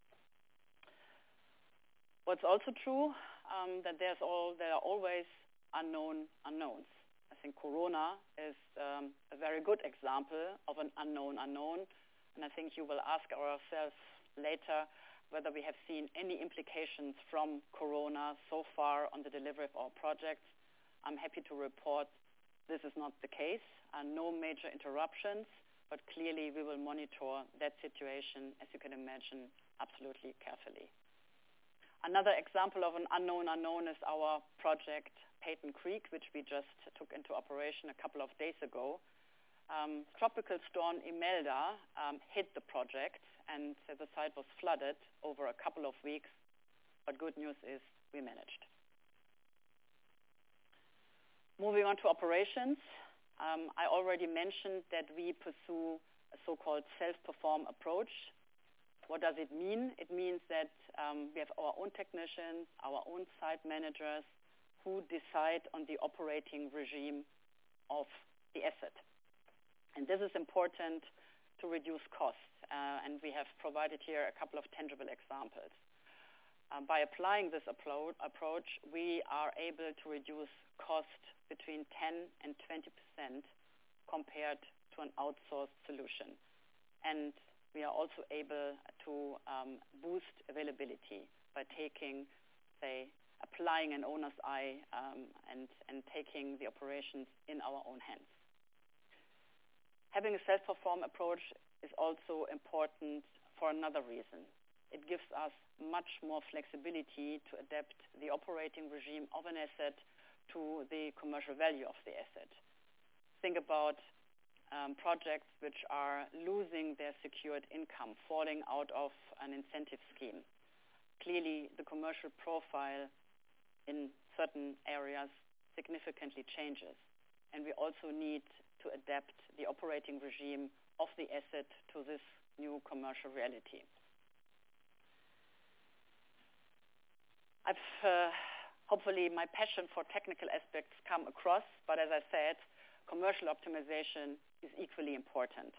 What's also true, that there are always unknown unknowns. I think Corona is a very good example of an unknown unknown, and I think you will ask ourselves later whether we have seen any implications from Corona so far on the delivery of our projects. I'm happy to report this is not the case, no major interruptions, but clearly we will monitor that situation, as you can imagine, absolutely carefully. Another example of an unknown unknown is our project Peyton Creek, which we just took into operation a couple of days ago. Tropical storm Imelda hit the project, and the site was flooded over a couple of weeks, but good news is we managed. Moving on to operations, I already mentioned that we pursue a so-called self-perform approach. What does it mean? It means that we have our own technicians, our own site managers, who decide on the operating regime of the asset. And this is important to reduce costs, and we have provided here a couple of tangible examples. By applying this approach, we are able to reduce cost between 10 and 20% compared to an outsourced solution. And we are also able to boost availability by taking say, applying an owner's eye and taking the operations in our own hands. Having a self-perform approach is also important for another reason. It gives us much more flexibility to adapt the operating regime of an asset to the commercial value of the asset. Think about projects which are losing their secured income, falling out of an incentive scheme. Clearly, the commercial profile in certain areas significantly changes, and we also need to adapt the operating regime of the asset to this new commercial reality. Hopefully my passion for technical aspects come across, but as I said, commercial optimization is equally important.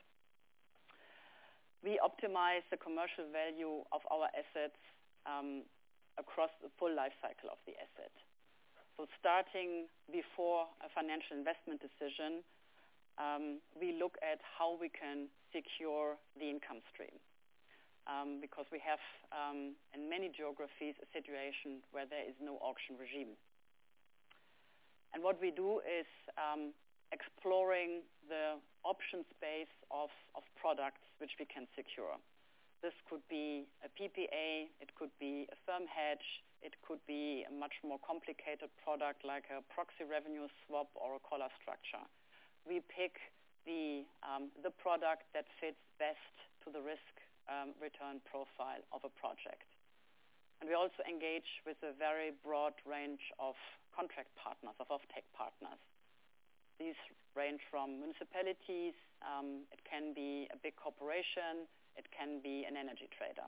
We optimize the commercial value of our assets across the full life cycle of the asset. So starting before a financial investment decision, we look at how we can secure the income stream. Because we have, in many geographies, a situation where there is no auction regime. And what we do is exploring the option space of products which we can secure. This could be a PPA, it could be a firm hedge, it could be a much more complicated product like a proxy revenue swap or a collar structure. We pick the product that fits best to the risk return profile of a project. And we also engage with a very broad range of contract partners, of offtake partners. These range from municipalities, it can be a big corporation, it can be an energy trader.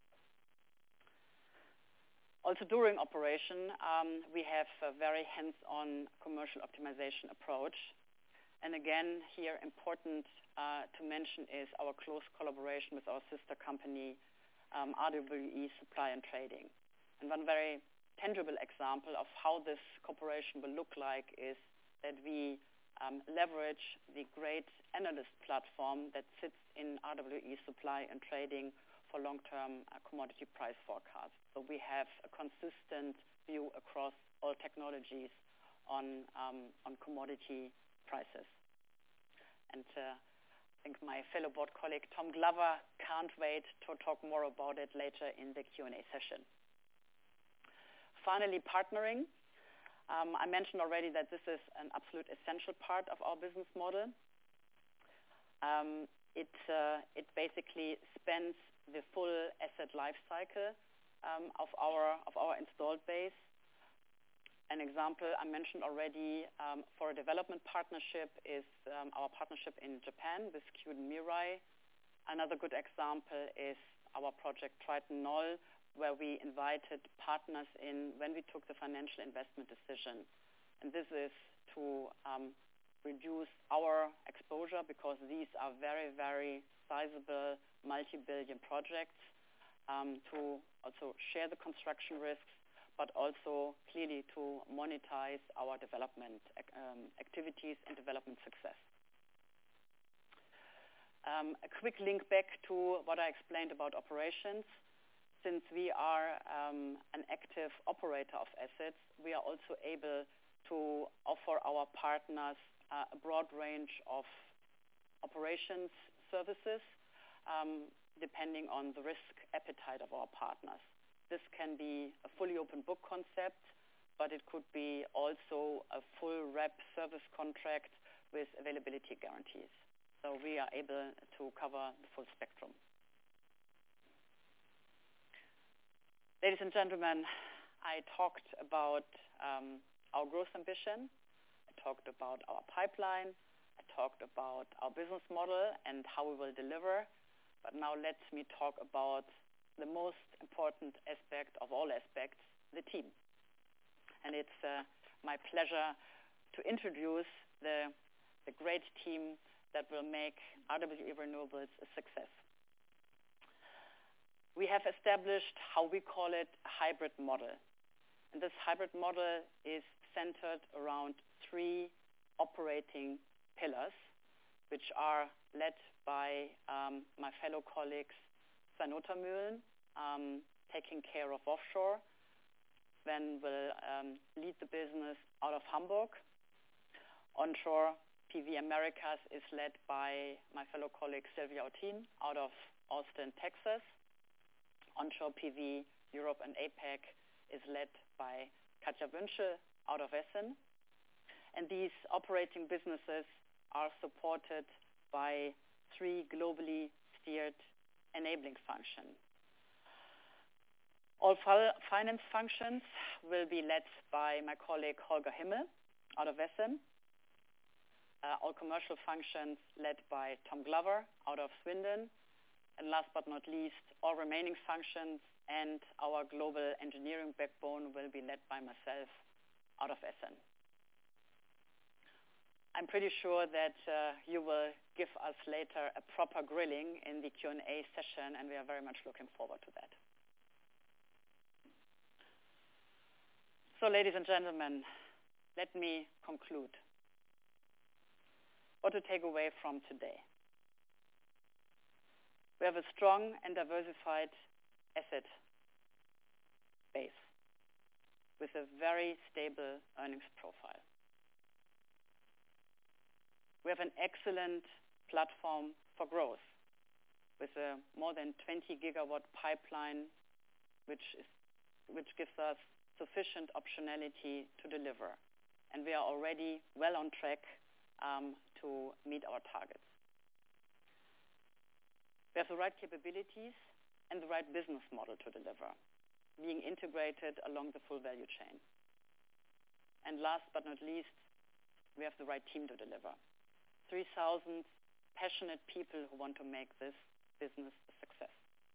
Also during operation, we have a very hands-on commercial optimization approach. And again, here important to mention is our close collaboration with our sister company, RWE Supply and Trading. And one very tangible example of how this cooperation will look like is that we leverage the great analyst platform that sits in RWE Supply and Trading for long-term commodity price forecasts. So we have a consistent view across all technologies on commodity prices. And I think my fellow board colleague Tom Glover can't wait to talk more about it later in the Q&A session. Finally, partnering. I mentioned already that this is an absolute essential part of our business model. It basically spans the full asset life cycle of our installed base. An example I mentioned already for a development partnership is our partnership in Japan with Kyuden Mirai. Another good example is our project Triton Knoll, where we invited partners in when we took the financial investment decision. And this is to reduce our exposure because these are very, very sizable multi-billion projects, to also share the construction risks, but also clearly to monetize our development activities and development success. A quick link back to what I explained about operations. Since we are an active operator of assets, we are also able to offer our partners a broad range of operations services depending on the risk appetite of our partners. This can be a fully open book concept, but it could be also a full rep service contract with availability guarantees. So we are able to cover the full spectrum. Ladies and gentlemen, I talked about our growth ambition. I talked about our pipeline. I talked about our business model and how we will deliver. But now let me talk about the most important aspect of all aspects, the team. And it's my pleasure to introduce the great team that will make RWE Renewables a success. We have established how we call it a hybrid model. And this hybrid model is centered around 3 operating pillars, which are led by my fellow colleagues, Svein Ottermühlen, taking care of offshore, then will lead the business out of Hamburg. Onshore PV Americas is led by my fellow colleague Sylvia Otin out of Austin, Texas. Onshore PV Europe and APAC is led by Katja Wünschel out of Essen. And these operating businesses are supported by 3 globally steered enabling functions. All finance functions will be led by my colleague Holger Himmel out of Essen. All commercial functions led by Tom Glover out of Swindon. And last but not least, all remaining functions and our global engineering backbone will be led by myself out of Essen. I'm pretty sure that you will give us later a proper grilling in the Q&A session, and we are very much looking forward to that. So, ladies and gentlemen, let me conclude. What to take away from today? We have a strong and diversified asset base with a very stable earnings profile. We have an excellent platform for growth with a more than 20 gigawatt pipeline, which gives us sufficient optionality to deliver. And we are already well on track to meet our targets. We have the right capabilities and the right business model to deliver, being integrated along the full value chain. And last but not least, we have the right team to deliver. 3,000 passionate people who want to make this business a success.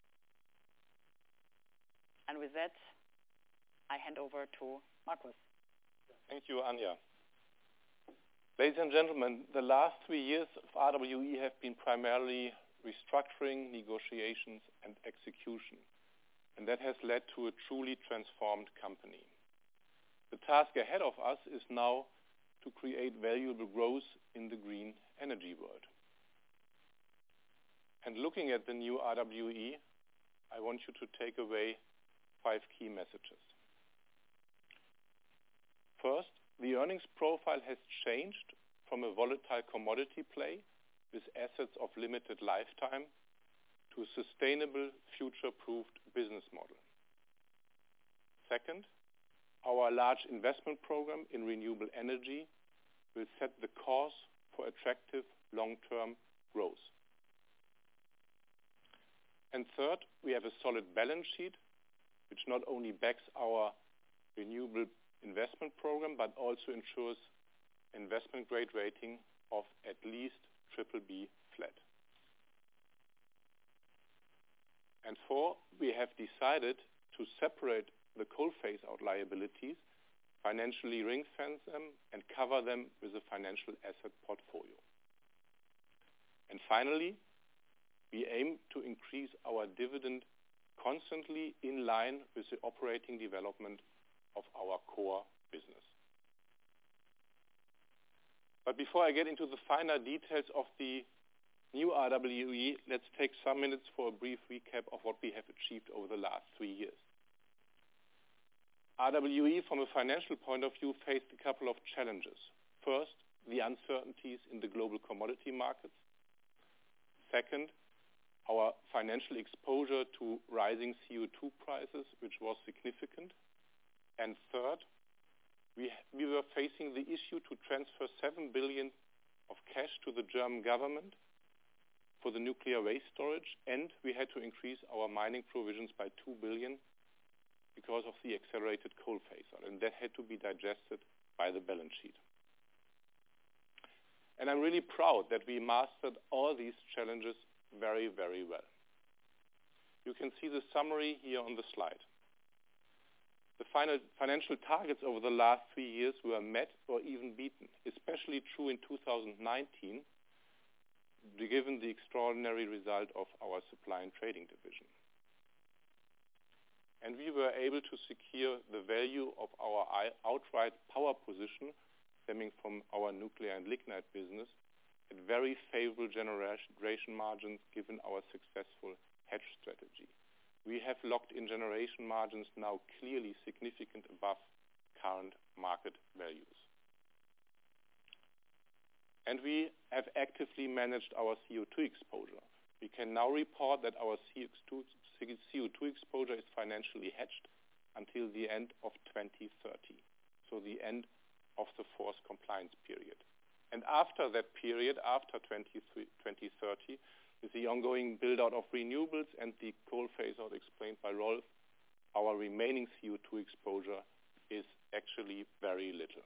And with that, I hand over to Markus. Thank you, Anja. Ladies and gentlemen, the last 3 years of RWE have been primarily restructuring, negotiations, and execution. And that has led to a truly transformed company. The task ahead of us is now to create valuable growth in the green energy world. And looking at the new RWE, I want you to take away 5 key messages. First, the earnings profile has changed from a volatile commodity play with assets of limited lifetime to a sustainable, future-proofed business model. Second, our large investment program in renewable energy will set the course for attractive long-term growth. And third, we have a solid balance sheet, which not only backs our renewable investment program, but also ensures investment grade rating of at least BBB flat. And 4, we have decided to separate the coal phase-out liabilities, financially ring-fence them, and cover them with a financial asset portfolio. And finally, we aim to increase our dividend constantly in line with the operating development of our core business. But before I get into the finer details of the new RWE, let's take some minutes for a brief recap of what we have achieved over the last 3 years. RWE, from a financial point of view, faced a couple of challenges. First, the uncertainties in the global commodity markets. Second, our financial exposure to rising CO2 prices, which was significant. And third, we were facing the issue to transfer 7 billion of cash to the German government for the nuclear waste storage, and we had to increase our mining provisions by 2 billion because of the accelerated coal phase-out, and that had to be digested by the balance sheet. And I'm really proud that we mastered all these challenges very, very well. You can see the summary here on the slide. The financial targets over the last 3 years were met or even beaten, especially true in 2019, given the extraordinary result of our supply and trading division. And we were able to secure the value of our outright power position stemming from our nuclear and lignite business at very favorable generation margins given our successful hedge strategy. we have locked in generation margins now clearly significant above current market values. And we have actively managed our CO2 exposure. We can now report that our CO2 exposure is financially hedged until the end of 2030, so the end of the forced compliance period. And after that period, after 2030, with the ongoing build-out of renewables and the coal phase-out explained by Rolf, our remaining CO2 exposure is actually very little.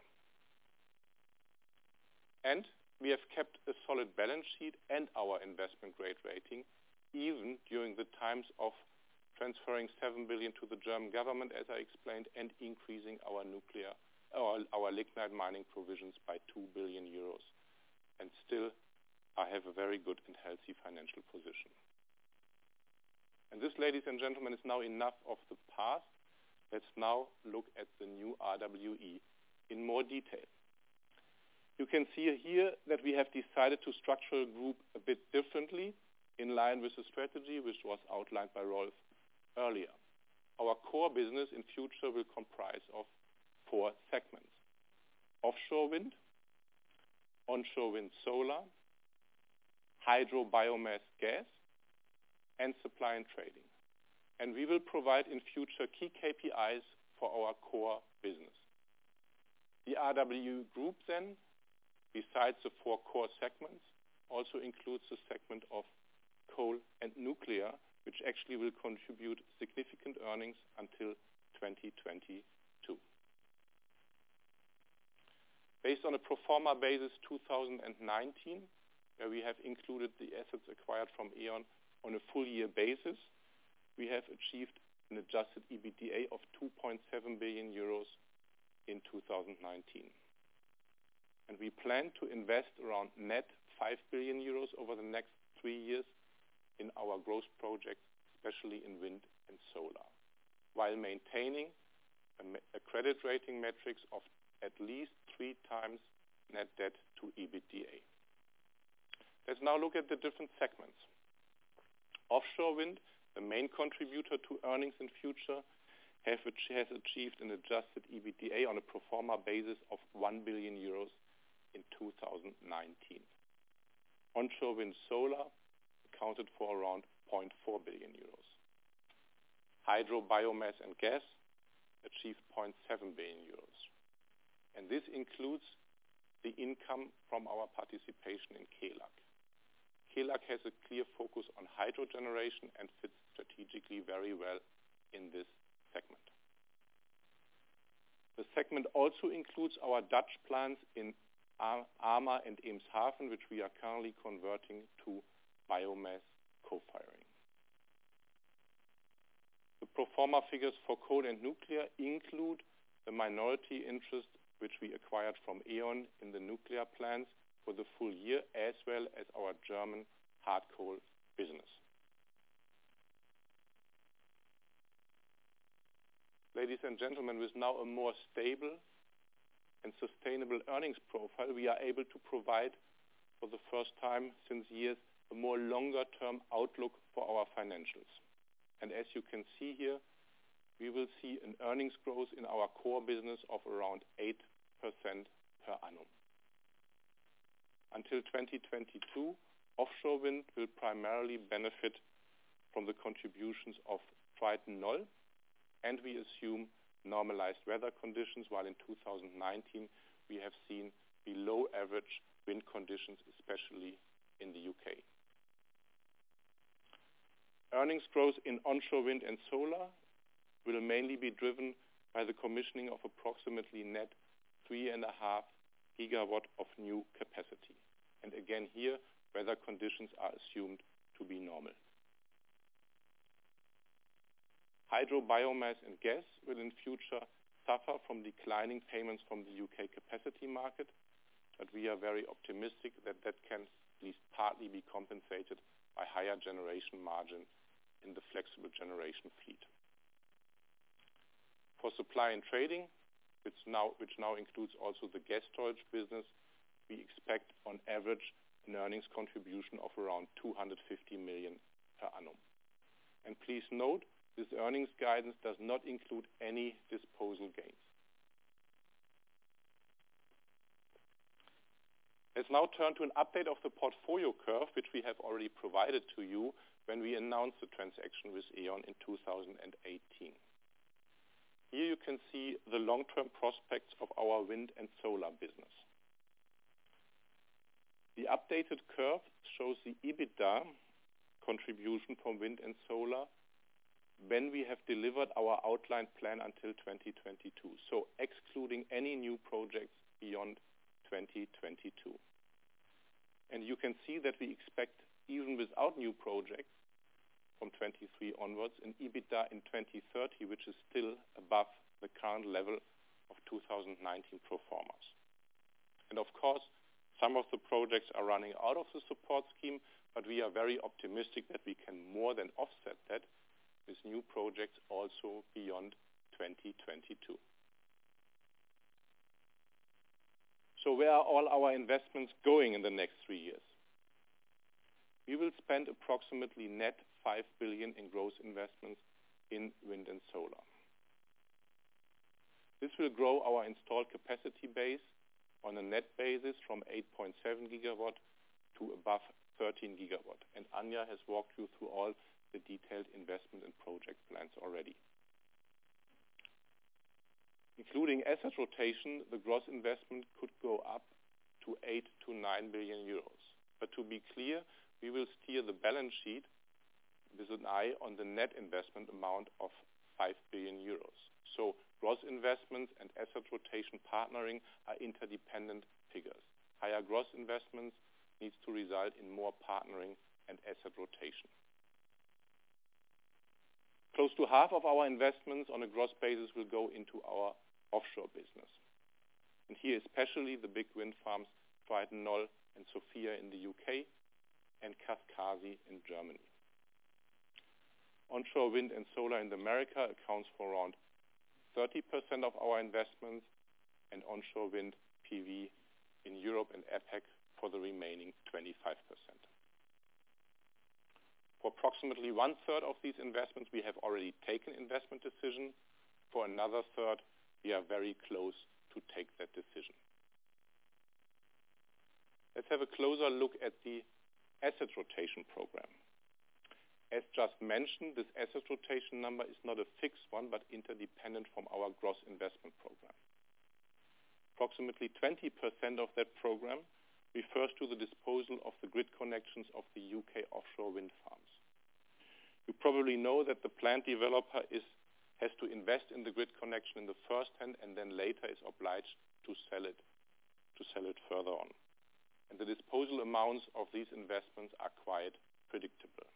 And we have kept a solid balance sheet and our investment grade rating, even during the times of transferring 7 billion to the German government, as I explained, and increasing our lignite mining provisions by 2 billion euros. And still, I have a very good and healthy financial position. And this, ladies and gentlemen, is now enough of the past. Let's now look at the new RWE in more detail. You can see here that we have decided to structure a group a bit differently in line with the strategy which was outlined by Rolf earlier. Our core business in future will comprise of 4 segments: offshore wind, onshore wind solar, hydro biomass gas, and supply and trading. And we will provide in future key KPIs for our core business. The RWE group then, besides the 4 core segments, also includes the segment of coal and nuclear, which actually will contribute significant earnings until 2022. Based on a pro forma basis 2019, where we have included the assets acquired from E.ON on a full year basis, we have achieved an adjusted EBITDA of 2.7 billion euros in 2019. And we plan to invest around net 5 billion euros over the next 3 years in our growth projects, especially in wind and solar, while maintaining a credit rating metrics of at least 3 times net debt to EBITDA. Let's now look at the different segments. Offshore wind, the main contributor to earnings in future, has achieved an adjusted EBITDA on a pro forma basis of 1 billion euros in 2019. Onshore wind solar accounted for around 0.4 billion euros. Hydro, biomass and gas achieved 0.7 billion euros. And this includes the income from our participation in KELAG. KELAG has a clear focus on hydro generation and fits strategically very well in this segment. The segment also includes our Dutch plants in Arma and Eemshaven, which we are currently converting to biomass co-firing. The pro forma figures for coal and nuclear include the minority interest which we acquired from E.ON in the nuclear plants for the full year, as well as our German hard coal business. Ladies and gentlemen, with now a more stable and sustainable earnings profile, we are able to provide for the first time since years a more longer-term outlook for our financials. And as you can see here, we will see an earnings growth in our core business of around 8% per annum. Until 2022, offshore wind will primarily benefit from the contributions of Triton Knoll, and we assume normalized weather conditions, while in 2019 we have seen below average wind conditions, especially in the UK. Earnings growth in onshore wind and solar will mainly be driven by the commissioning of approximately net 3.5 gigawatt of new capacity. And again here, weather conditions are assumed to be normal. Hydro, biomass and gas will in future suffer from declining payments from the UK capacity market, but we are very optimistic that that can at least partly be compensated by higher generation margin in the flexible generation fleet. For supply and trading, which now includes also the gas storage business, we expect on average an earnings contribution of around 250 million per annum. And please note This earnings guidance does not include any disposal gains. Let's now turn to an update of the portfolio curve, which we have already provided to you when we announced the transaction with E.ON in 2018. Here you can see the long-term prospects of our wind and solar business. The updated curve shows the EBITDA contribution from wind and solar when we have delivered our outlined plan until 2022, so excluding any new projects beyond 2022. And you can see that we expect, even without new projects, from 23 onwards, an EBITDA in 2030, which is still above the current level of 2019 pro formas. And of course, some of the projects are running out of the support scheme, but we are very optimistic that we can more than offset that with new projects also beyond 2022. So where are all our investments going in the next 3 years? We will spend approximately net 5 billion in gross investments in wind and solar. This will grow our installed capacity base on a net basis from 8.7 gigawatt to above 13 gigawatt. And Anja has walked you through all the detailed investment and project plans already. Including asset rotation, the gross investment could go up to 8 to 9 billion euros. But to be clear, we will steer the balance sheet with an eye on the net investment amount of 5 billion euros. So gross investments and asset rotation partnering are interdependent figures. Higher gross investments needs to result in more partnering and asset rotation. Close to half of our investments on a gross basis will go into our offshore business. And here especially the big wind farms Triton Knoll and Sophia in the UK and Kaskasi in Germany. Onshore wind and solar in America accounts for around 30% of our investments, and onshore wind PV in Europe and APAC for the remaining 25%. For approximately one-third of these investments, we have already taken investment decision. For another third, we are very close to take that decision. Let's have a closer look at the asset rotation program. As just mentioned, this asset rotation number is not a fixed one, but interdependent from our gross investment program. Approximately 20% of that program refers to the disposal of the grid connections of the UK offshore wind farms. You probably know that the plant developer has to invest in the grid connection in the first hand and then later is obliged to sell it further on. And the disposal amounts of these investments are quite predictable.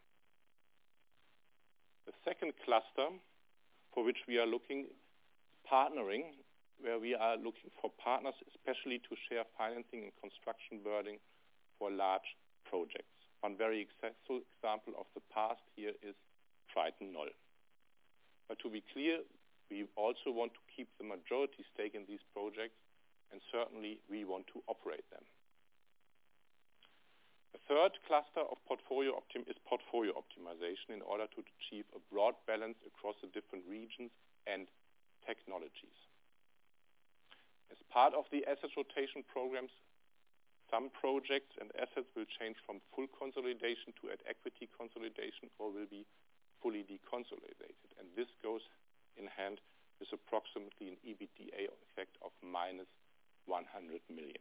The second cluster for which we are looking, partnering, where we are looking for partners, especially to share financing and construction burden for large projects. One very successful example of the past here is Triton Knoll. But to be clear, we also want to keep the majority stake in these projects, and certainly we want to operate them. The third cluster of portfolio optimization in order to achieve a broad balance across the different regions and technologies. As part of the asset rotation programs, some projects and assets will change from full consolidation to at equity consolidation or will be fully deconsolidated. And this goes in hand with approximately an EBITDA effect of minus 100 million.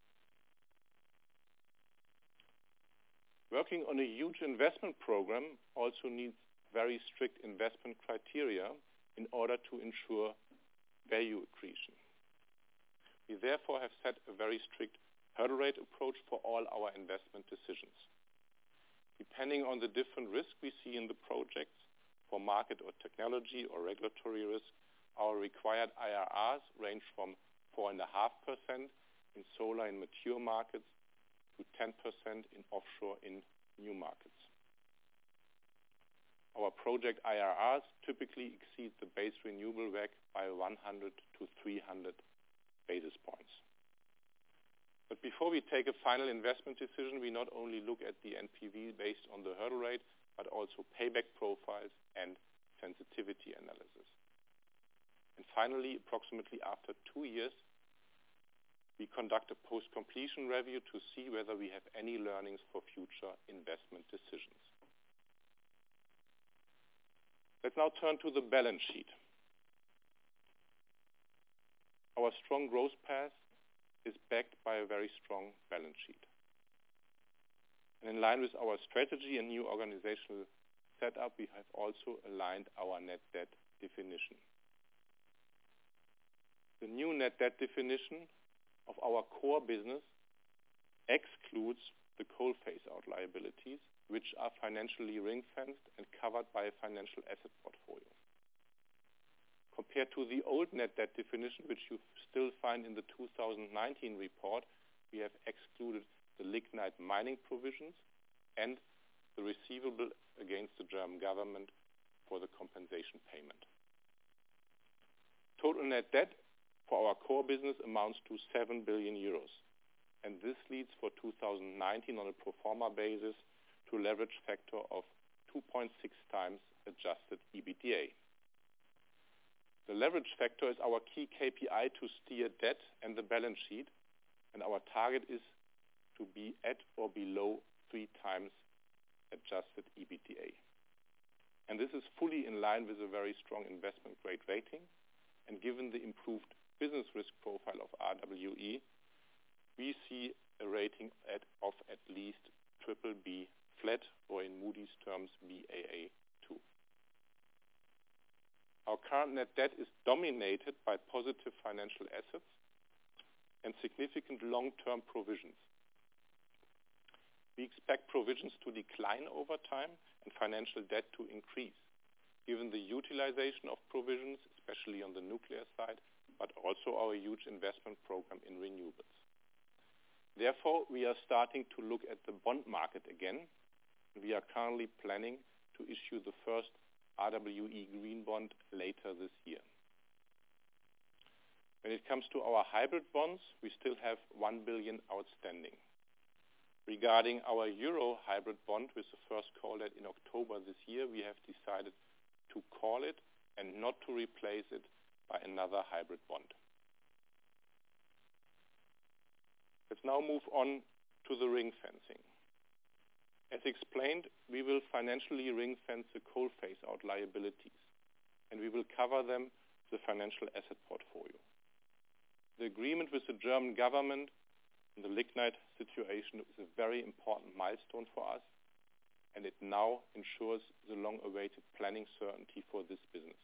Working on a huge investment program also needs very strict investment criteria in order to ensure value accretion. We therefore have set a very strict hurdle rate approach for all our investment decisions. Depending on the different risks we see in the projects, for market or technology or regulatory risk, our required IRRs range from 4.5% in solar in mature markets to 10% in offshore in new markets. Our project IRRs typically exceed the base renewable WACC by 100 to 300 basis points. But before we take a final investment decision, we not only look at the NPV based on the hurdle rate, but also payback profiles and sensitivity analysis. And finally, approximately after 2 years, we conduct a post-completion review to see whether we have any learnings for future investment decisions. Let's now turn to the balance sheet. Our strong growth path is backed by a very strong balance sheet. And in line with our strategy and new organizational setup, we have also aligned our net debt definition. The new net debt definition of our core business excludes the coal phase-out liabilities, which are financially ring-fenced and covered by a financial asset portfolio. Compared to the old net debt definition, which you still find in the 2019 report, we have excluded the lignite mining provisions and the receivable against the German government for the compensation payment. Total net debt for our core business amounts to 7 billion euros. And this leads for 2019 on a pro forma basis to a leverage factor of 2.6 times adjusted EBITDA. The leverage factor is our key KPI to steer debt and the balance sheet, and our target is to be at or below 3 times adjusted EBITDA. And this is fully in line with a very strong investment grade rating, and given the improved business risk profile of RWE, we see a rating of at least BBB flat, or in Moody's terms, Baa2. Our current net debt is dominated by positive financial assets and significant long-term provisions. We expect provisions to decline over time and financial debt to increase, given the utilization of provisions, especially on the nuclear side, but also our huge investment program in renewables. Therefore, we are starting to look at the bond market again. We are currently planning to issue the first RWE green bond later this year. When it comes to our hybrid bonds, we still have 1 billion outstanding. Regarding our euro hybrid bond with the first call date in October this year, we have decided to call it and not to replace it by another hybrid bond. Let's now move on to the ring fencing. As explained, we will financially ring fence the coal phase-out liabilities, and we will cover them with the financial asset portfolio. The agreement with the German government in the lignite situation is a very important milestone for us, and it now ensures the long-awaited planning certainty for this business.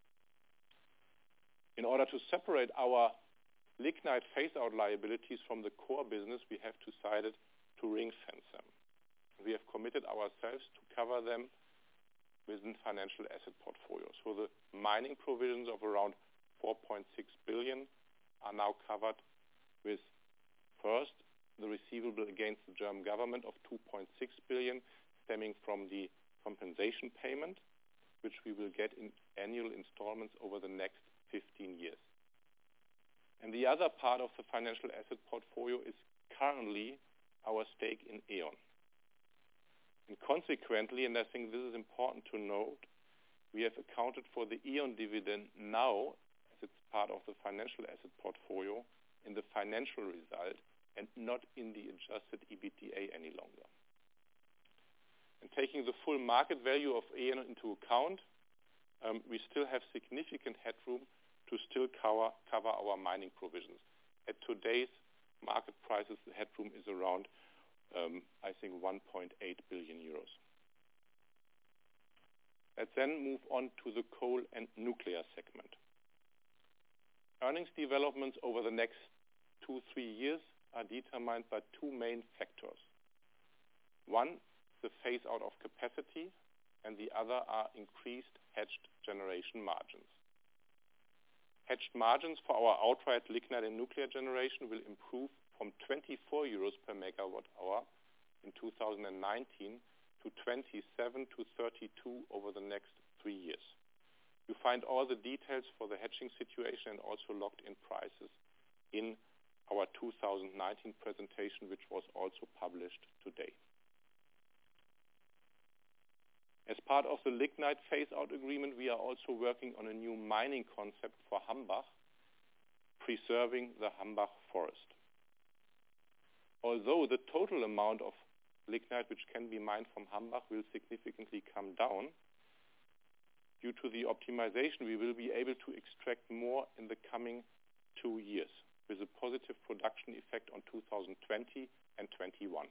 In order to separate our lignite phase-out liabilities from the core business, we have decided to ring-fence them. We have committed ourselves to cover them within financial asset portfolio. So the mining provisions of around 4.6 billion are now covered with, first, the receivable against the German government of 2.6 billion stemming from the compensation payment, which we will get in annual installments over the next 15 years. And the other part of the financial asset portfolio is currently our stake in E.ON. And consequently, and I think this is important to note, we have accounted for the E.ON dividend now, as it's part of the financial asset portfolio, in the financial result and not in the adjusted EBITDA any longer. And taking the full market value of E.ON into account, we still have significant headroom to still cover our mining provisions. At today's market prices, the headroom is around, I think, 1.8 billion euros. Let's then move on to the coal and nuclear segment. Earnings developments over the next 2-3 years are determined by two main factors. One, the phase out of capacity, and the other are increased hedged generation margins. Hedged margins for our outright lignite and nuclear generation will improve from 24 euros per megawatt hour in 2019 to 27 to 32 over the next 3 years. You find all the details for the hedging situation and also locked in prices in our 2019 presentation, which was also published today. As part of the lignite phase-out agreement, we are also working on a new mining concept for Hambach, preserving the Hambach forest. Although the total amount of lignite which can be mined from Hambach will significantly come down, due to the optimization, we will be able to extract more in the coming 2 years, with a positive production effect on 2020 and 21.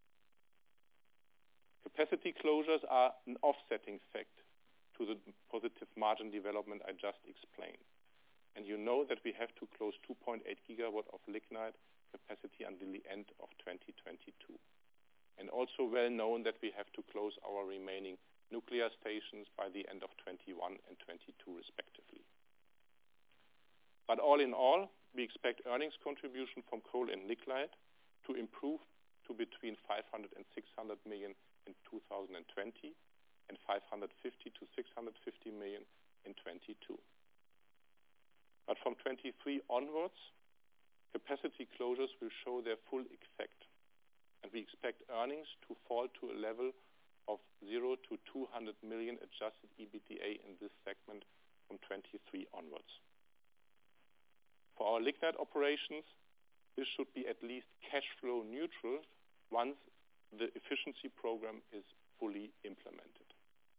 Capacity closures are an offsetting effect to the positive margin development I just explained. And you know that we have to close 2.8 gigawatt of lignite capacity until the end of 2022. And also well known that we have to close our remaining nuclear stations by the end of 21 and 22 respectively. But all in all, we expect earnings contribution from coal and lignite to improve to between 500 and 600 million in 2020 and 550 to 650 million in 22. But from 23 onwards, capacity closures will show their full effect, and we expect earnings to fall to a level of 0 to 200 million adjusted EBITDA in this segment from 23 onwards. For our lignite operations, this should be at least cash flow neutral once the efficiency program is fully implemented.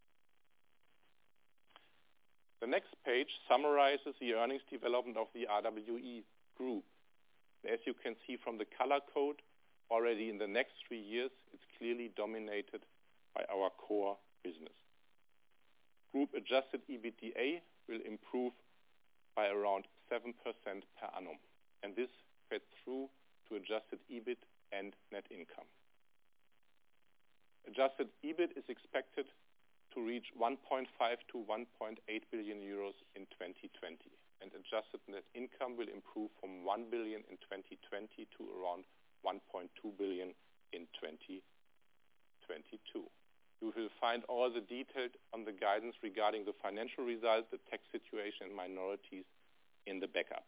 The next page summarizes the earnings development of the RWE group. As you can see from the color code, already in the next 3 years, it's clearly dominated by our core business. Group adjusted EBITDA will improve by around 7% per annum, and this fed through to adjusted EBIT and net income. Adjusted EBIT is expected to reach 1.5 to 1.8 billion euros in 2020, and adjusted net income will improve from 1 billion in 2020 to around 1.2 billion in 2022. You will find all the details on the guidance regarding the financial results, the tax situation, and minorities in the backup.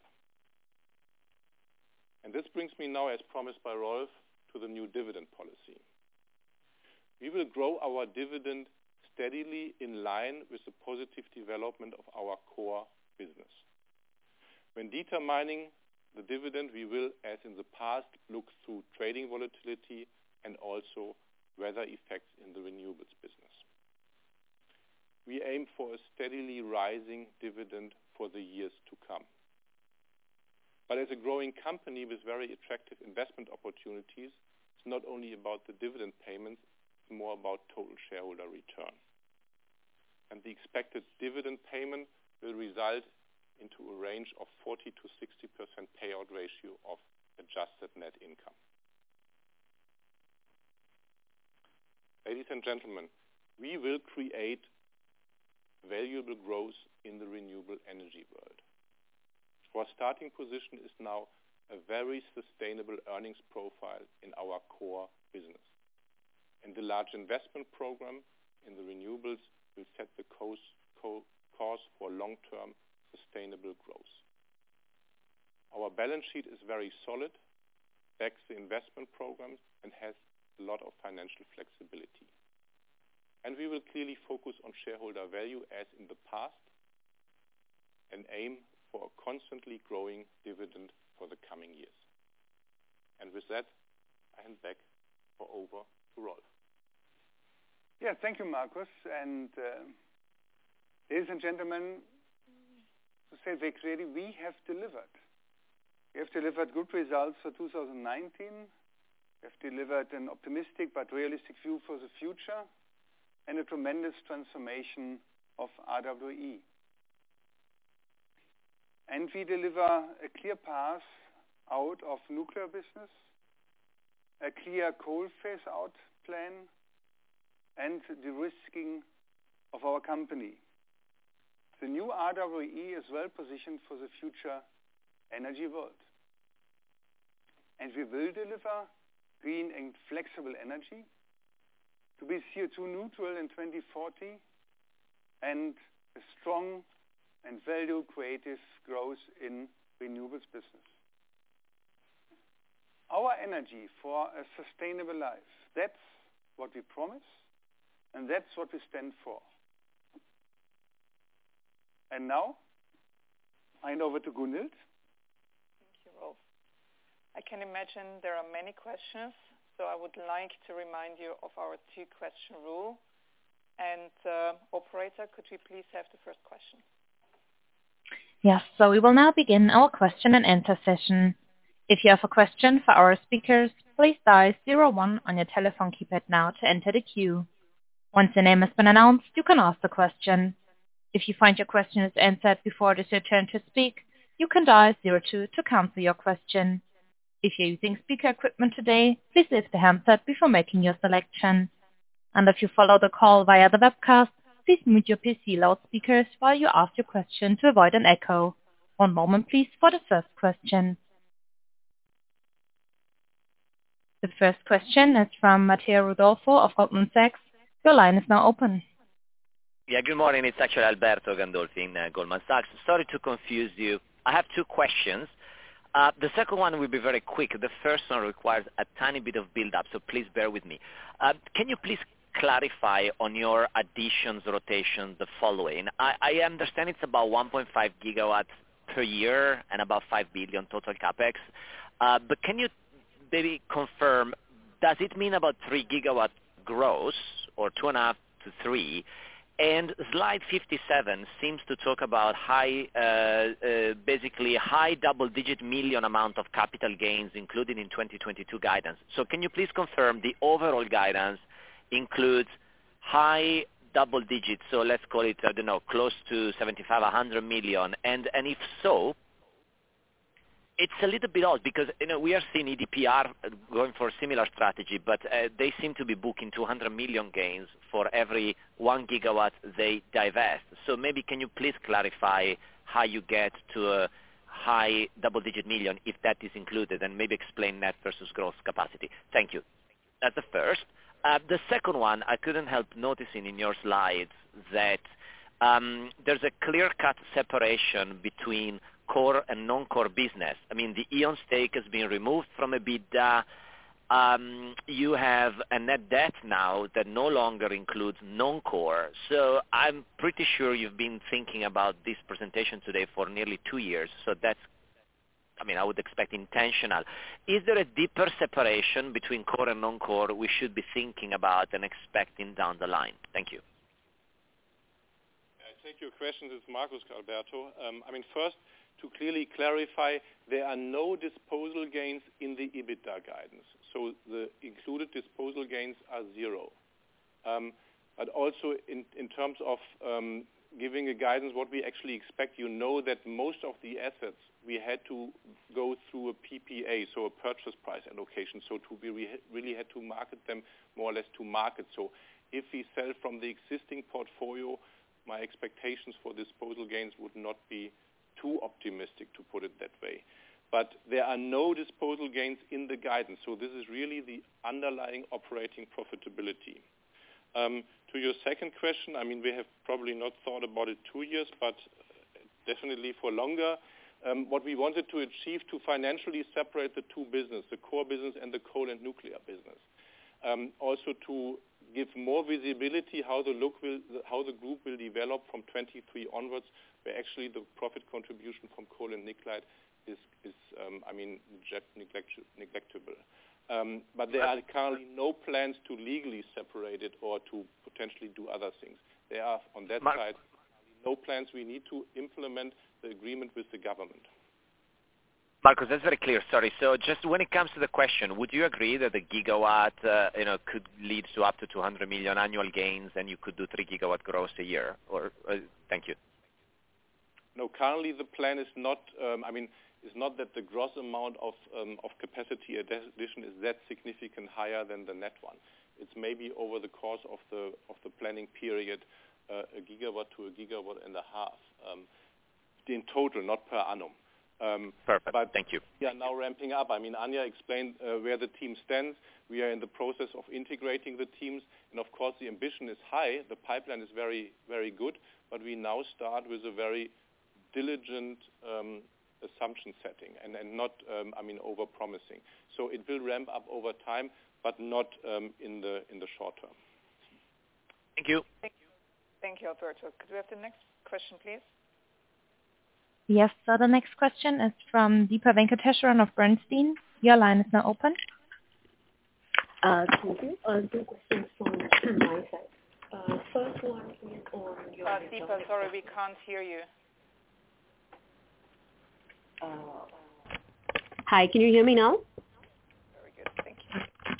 And this brings me now, as promised by Rolf, to the new dividend policy. We will grow our dividend steadily in line with the positive development of our core business. When determining the dividend, we will, as in the past, look through trading volatility and also weather effects in the renewables business. We aim for a steadily rising dividend for the years to come. But as a growing company with very attractive investment opportunities, it's not only about the dividend payments, it's more about total shareholder return. And the expected dividend payment will result into a range of 40 to 60% payout ratio of adjusted net income. Ladies and gentlemen, we will create valuable growth in the renewable energy world. Our starting position is now a very sustainable earnings profile in our core business. And the large investment program in the renewables will set the course for long-term sustainable growth. Our balance sheet is very solid, backs the investment program, and has a lot of financial flexibility. And we will clearly focus on shareholder value as in the past and aim for a constantly growing dividend for the coming years. And with that, I hand back over to Rolf. Yeah, thank you, Markus. And ladies and gentlemen, to say very clearly, we have delivered. We have delivered good results for 2019. We have delivered an optimistic but realistic view for the future and a tremendous transformation of RWE. And we deliver a clear path out of nuclear business, a clear coal phase-out plan, and the risking of our company. The new RWE is well positioned for the future energy world. And we will deliver green and flexible energy to be CO2 neutral in 2040 and a strong and value creative growth in renewables business. Our energy for a sustainable life, that's what we promise, And that's what we stand for. And now, I hand over to Gunhild. Thank you, Rolf. I can imagine there are many questions, so I would like to remind you of our 2-question rule. And operator, could we please have the first question? Yes, so we will now begin our question and answer session. If you have a question for our speakers, please dial 01 on your telephone keypad now to enter the queue. Once your name has been announced, you can ask the question. If you find your question is answered before it is your turn to speak, you can dial 02 to cancel your question. If you're using speaker equipment today, please lift the handset before making your selection. And if you follow the call via the webcast, please mute your PC loudspeakers while you ask your question to avoid an echo. One moment, please, for the first question. The first question is from Matteo Rodolfo of Goldman Sachs. Your line is now open. Yeah, good morning. It's actually Alberto Gandolfi in Goldman Sachs. Sorry to confuse you. I have 2 questions. The second one will be very quick. The first one requires a tiny bit of build-up, so please bear with me. Can you please clarify on your additions rotation the following? I understand it's about 1.5 gigawatts per year and about 5 billion total capex. But can you maybe confirm, does it mean about 3 gigawatt gross or 2.5 to 3? And slide 57 seems to talk about basically high double-digit million amount of capital gains included in 2022 guidance. So can you please confirm the overall guidance includes high double digits, so let's call it, I don't know, close to 75, 100 million. And if so, it's a little bit odd because we are seeing EDPR going for a similar strategy, but they seem to be booking 200 million gains for every 1 gigawatt they divest. So maybe can you please clarify how you get to a high double-digit million if that is included, and maybe explain net versus gross capacity. Thank you. That's the first. The second one, I couldn't help noticing in your slides that there's a clear-cut separation between core and non-core business. I mean, the E.ON stake has been removed from EBITDA. You have a net debt now that no longer includes non-core. So I'm pretty sure you've been thinking about this presentation today for nearly 2 years. So that's, I would expect intentional. Is there a deeper separation between core and non-core we should be thinking about and expecting down the line? Thank you. I take your questions. It's Markus, Alberto. First, to clearly clarify, there are no disposal gains in the EBITDA guidance. So the included disposal gains are 0. But also in terms of giving a guidance, what we actually expect, that most of the assets we had to go through a PPA, so a purchase price allocation. So we really had to market them more or less to market. So if we sell from the existing portfolio, my expectations for disposal gains would not be too optimistic, to put it that way. But there are no disposal gains in the guidance. So this is really the underlying operating profitability. To your second question, we have probably not thought about it 2 years, but definitely for longer. What we wanted to achieve to financially separate the 2 businesses, the core business and the coal and nuclear business. Also to give more visibility how the group will develop from 23 onwards, where actually the profit contribution from coal and lignite is neglectable. But there are currently no plans to legally separate it or to potentially do other things. There are, on that side, no plans. We need to implement the agreement with the government. Markus, that's very clear. Sorry. So just when it comes to the question, would you agree that the gigawatt could lead to up to 200 million annual gains and you could do 3 gigawatt gross a year? Thank you. No, currently the plan is not, is not that the gross amount of capacity addition is that significant higher than the net one. It's maybe over the course of the planning period, a gigawatt to a gigawatt and a half in total, not per annum. Perfect. But thank you. We are now ramping up. Anja explained where the team stands. We are in the process of integrating the teams, and of course the ambition is high. The pipeline is very, very good, but we now start with a very diligent assumption setting and not over promising. So it will ramp up over time, but not in the short term. Thank you. Thank you, Alberto. Could we have the next question, please? Yes, so the next question is from Deepa Venkateswaran of Bernstein. Your line is now open. Thank you. Two questions from my side. First one is on your... Deepa, sorry, we can't hear you. Hi, can you hear me now? Very good, thank you.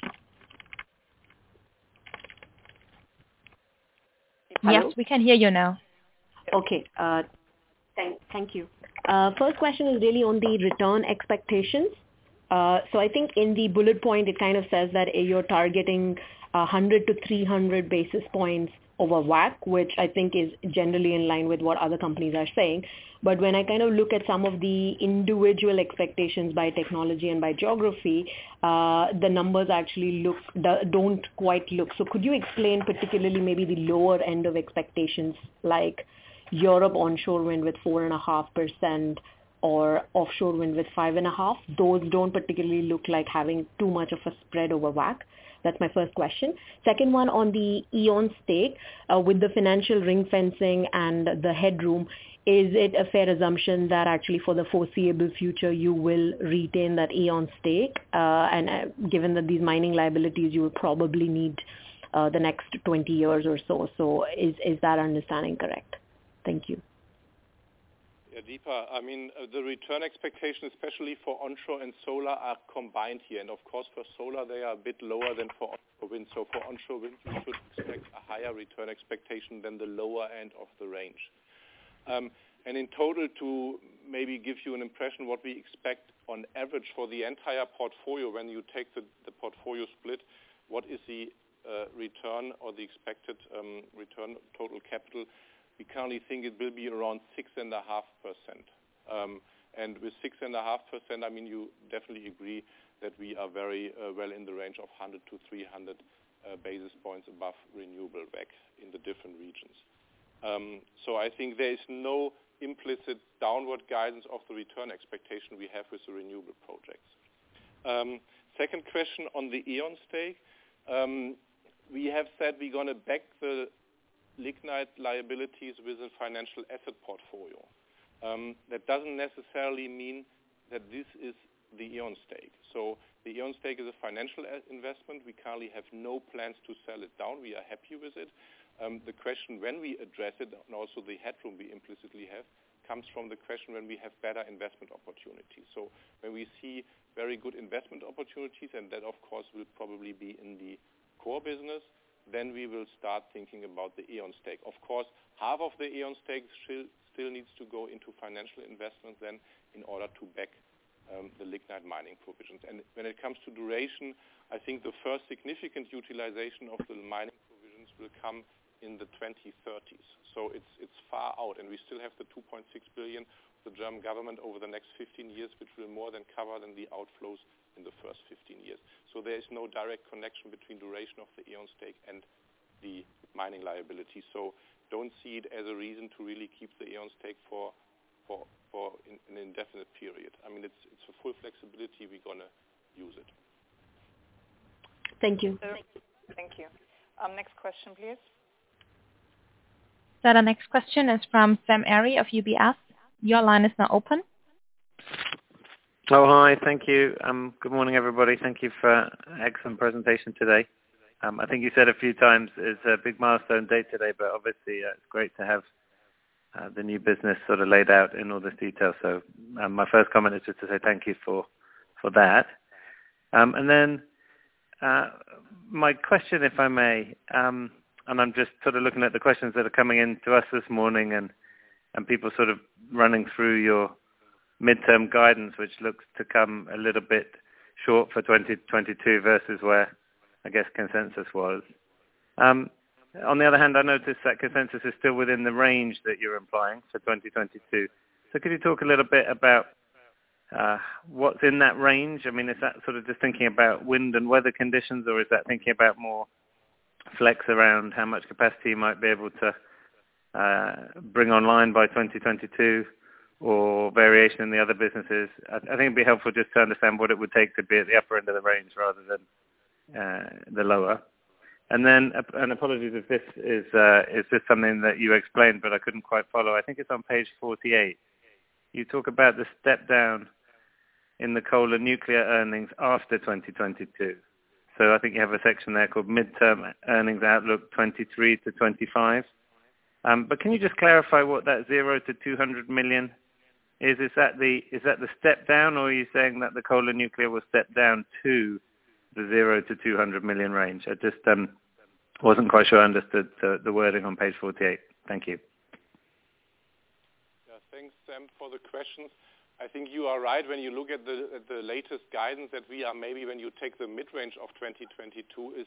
Yes, we can hear you now. Okay, thank you. First question is really on the return expectations. So I think in the bullet point, it kind of says that you're targeting 100 to 300 basis points over WACC, which I think is generally in line with what other companies are saying. But when I kind of look at some of the individual expectations by technology and by geography, the numbers actually don't quite look. So could you explain particularly maybe the lower end of expectations, like Europe onshore wind with 4.5%, or offshore wind with 5.5%? Those don't particularly look like having too much of a spread over WACC. That's my first question. Second one on the E.ON stake, with the financial ring fencing and the headroom, is it a fair assumption that actually for the foreseeable future you will retain that E.ON stake? And given that these mining liabilities you will probably need the next 20 years or so. So is that understanding correct? Thank you. Yeah, Deepa, I mean, the return expectation, especially for onshore and solar, are combined here. And of course, for solar, they are a bit lower than for onshore wind. So for onshore wind, you should expect a higher return expectation than the lower end of the range. And in total, to maybe give you an impression what we expect on average for the entire portfolio, when you take the portfolio split, what is the return or the expected return total capital? We currently think it will be around 6.5%. And with 6.5%, I mean, you definitely agree that we are very well in the range of 100 to 300 basis points above renewable WACC in the different regions. So I think there is no implicit downward guidance of the return expectation we have with the renewable projects. Second question on the E.ON stake. We have said we're going to back the lignite liabilities with a financial asset portfolio. That doesn't necessarily mean that this is the E.ON stake. So the E.ON stake is a financial investment. We currently have no plans to sell it down. We are happy with it. The question when we address it, and also the headroom we implicitly have, comes from the question when we have better investment opportunities. So when we see very good investment opportunities, and that of course will probably be in the core business, then we will start thinking about the E.ON stake. Of course, half of the E.ON stake still needs to go into financial investments then in order to back the lignite mining provisions. And when it comes to duration, I think the first significant utilization of the mining provisions will come in the 2030s. So it's far out, and we still have the 2.6 billion of the German government over the next 15 years, which will more than cover than the outflows in the first 15 years. So there is no direct connection between duration of the E.ON stake and the mining liability. So don't see it as a reason to really keep the E.ON stake for an indefinite period. I mean, it's a full flexibility. We're going to use it. Thank you. Thank you. Next question, please. So the next question is from Sam Arie of UBS. Your line is now open. Oh, hi. Thank you. Good morning, everybody. Thank you for an excellent presentation today. I think you said a few times it's a big milestone day today, but obviously it's great to have the new business sort of laid out in all this detail. So my first comment is just to say thank you for that. And then my question, if I may, and I'm just sort of looking at the questions that are coming in to us this morning and people sort of running through your midterm guidance, which looks to come a little bit short for 2022 versus where I guess consensus was. On the other hand, I noticed that consensus is still within the range that you're implying for 2022. So could you talk a little bit about what's in that range? I mean, is that sort of just thinking about wind and weather conditions, or is that thinking about more flex around how much capacity you might be able to bring online by 2022, or variation in the other businesses? I think it'd be helpful just to understand what it would take to be at the upper end of the range rather than the lower. And then, and apologies if this is this something that you explained, but I couldn't quite follow. I think it's on page 48. You talk about the step down in the coal and nuclear earnings after 2022. So I think you have a section there called Midterm Earnings Outlook 23 to 25. But can you just clarify what that 0 to 200 million is? Is that the step down, or are you saying that the coal and nuclear will step down to the 0 to 200 million range? I just wasn't quite sure I understood the wording on page 48. Thank you. Yeah, thanks, Sam, for the questions. I think you are right when you look at the latest guidance that we are maybe, when you take the mid-range of 2022, is,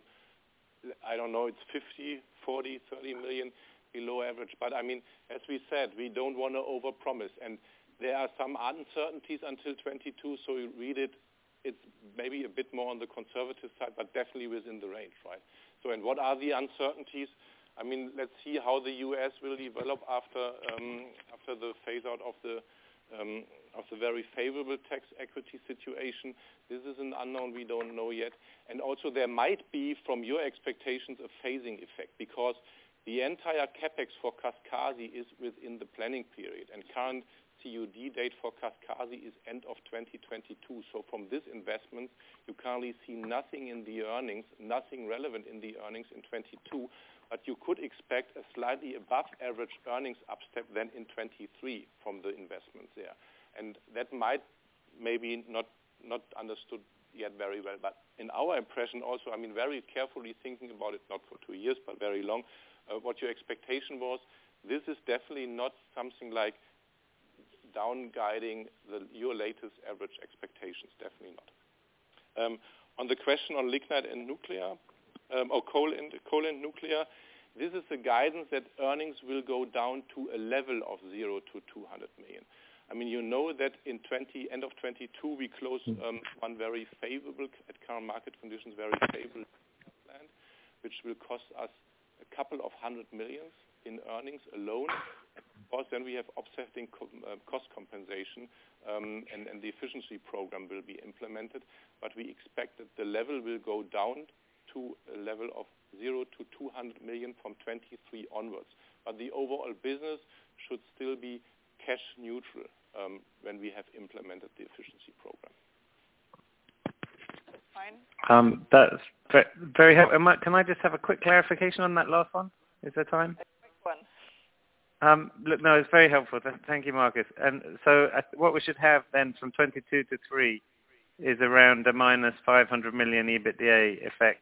I don't know, it's 50, 40, 30 million below average. But I mean, as we said, we don't want to overpromise. And there are some uncertainties until 22, so you read it, it's maybe a bit more on the conservative side, but definitely within the range, right? So, and what are the uncertainties? I mean, let's see how the U.S. will develop after the phase-out of the very favorable tax equity situation. This is an unknown we don't know yet. And also there might be, from your expectations, a phasing effect, because the entire capex for Kaskasi is within the planning period, and current COD date for Kaskasi is end of 2022. So from this investment, you currently see nothing in the earnings, nothing relevant in the earnings in 22, but you could expect a slightly above average earnings upstep then in 23 from the investments there. And that might maybe not understood yet very well, but in our impression also, I mean, very carefully thinking about it, not for 2 years, but very long, what your expectation was, this is definitely not something like down-guiding your latest average expectations, definitely not. On the question on lignite and nuclear, or coal and nuclear, this is a guidance that earnings will go down to a level of 0 to 200 million. I mean, you know that in end of 22 we closed one very favorable, at current market conditions, very favorable plant, which will cost us a couple of 100 millions in earnings alone. Of course, then we have offsetting cost compensation, and the efficiency program will be implemented. But we expect that the level will go down to a level of 0 to 200 million from 23 onwards. But the overall business should still be cash neutral when we have implemented the efficiency program. Fine. That's very helpful. Can I just have a quick clarification on that last one? Is there time? A quick one. Look, no, it's very helpful. Thank you, Markus. And so what we should have then from 22 to 3 is around a minus 500 million EBITDA effect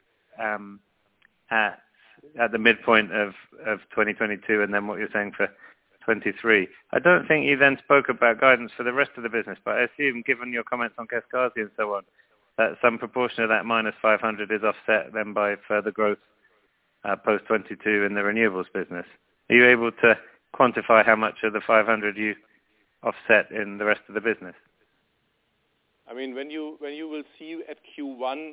at the midpoint of 2022, and then what you're saying for 23. I don't think you then spoke about guidance for the rest of the business, but I assume, given your comments on Kaskasi and so on, that some proportion of that minus 500 is offset then by further growth post-22 in the renewables business. Are you able to quantify how much of the 500 you offset in the rest of the business? I mean, when you will see at Q1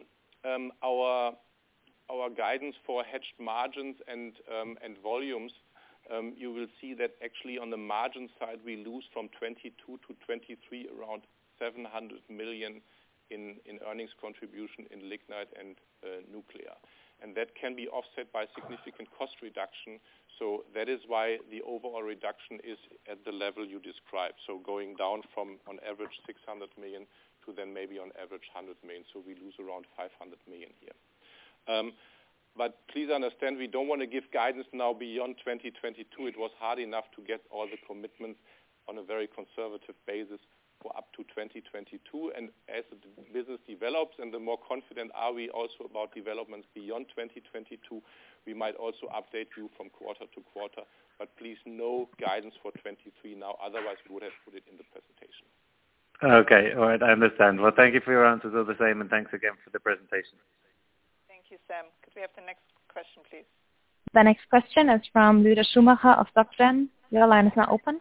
our guidance for hedged margins and volumes, you will see that actually on the margin side we lose from 22 to 23 around 700 million in earnings contribution in lignite and nuclear. And that can be offset by significant cost reduction. So that is why the overall reduction is at the level you described. So going down from on average 600 million to then maybe on average 100 million. So we lose around 500 million here. But please understand, we don't want to give guidance now beyond 2022. It was hard enough to get all the commitments on a very conservative basis for up to 2022. And as the business develops and the more confident are we also about developments beyond 2022, we might also update you from quarter to quarter. But please, no guidance for 23 now. Otherwise, we would have put it in the presentation. Okay, all right, I understand. Well, thank you for your answers all the same, and thanks again for the presentation. Thank you, Sam. Could we have the next question, please? The next question is from Lueder Schumacher of SocGen. Your line is now open.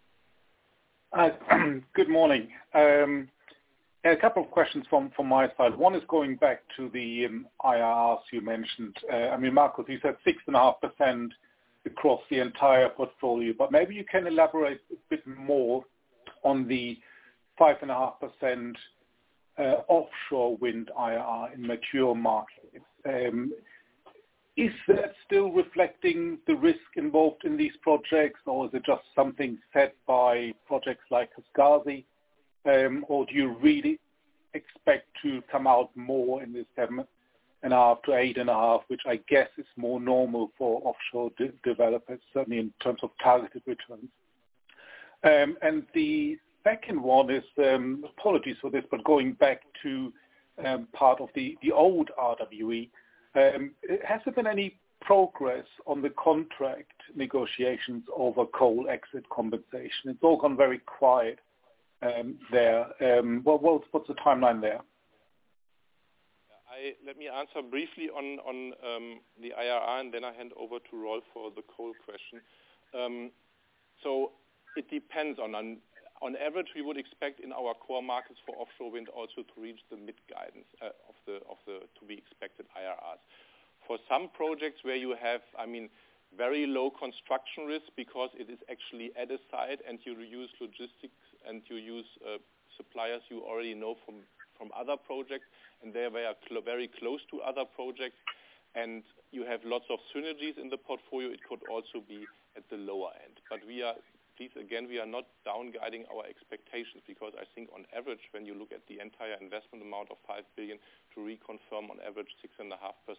Good morning. A couple of questions from my side. One is going back to the IRRs you mentioned. I mean, Markus, you said 6.5% across the entire portfolio, but maybe you can elaborate a bit more on the 5.5% offshore wind IRR in mature markets. Is that still reflecting the risk involved in these projects, or is it just something set by projects like Kaskasi? Or do you really expect to come out more in this 7.5 to 8.5, which I guess is more normal for offshore developers, certainly in terms of targeted returns? And the second one is, apologies for this, but going back to part of the old RWE, has there been any progress on the contract negotiations over coal exit compensation? It's all gone very quiet there. What's the timeline there? Let me answer briefly on the IRR, and then I hand over to Rolf for the coal question. So it depends on average, we would expect in our core markets for offshore wind also to reach the mid guidance of the to be expected IRRs. For some projects where you have, very low construction risk because it is actually at a site and you use logistics and you use suppliers you already know from other projects, and they are very close to other projects, and you have lots of synergies in the portfolio, it could also be at the lower end. But we are not down-guiding our expectations, because I think on average, when you look at the entire investment amount of 5 billion, to reconfirm on average 6.5%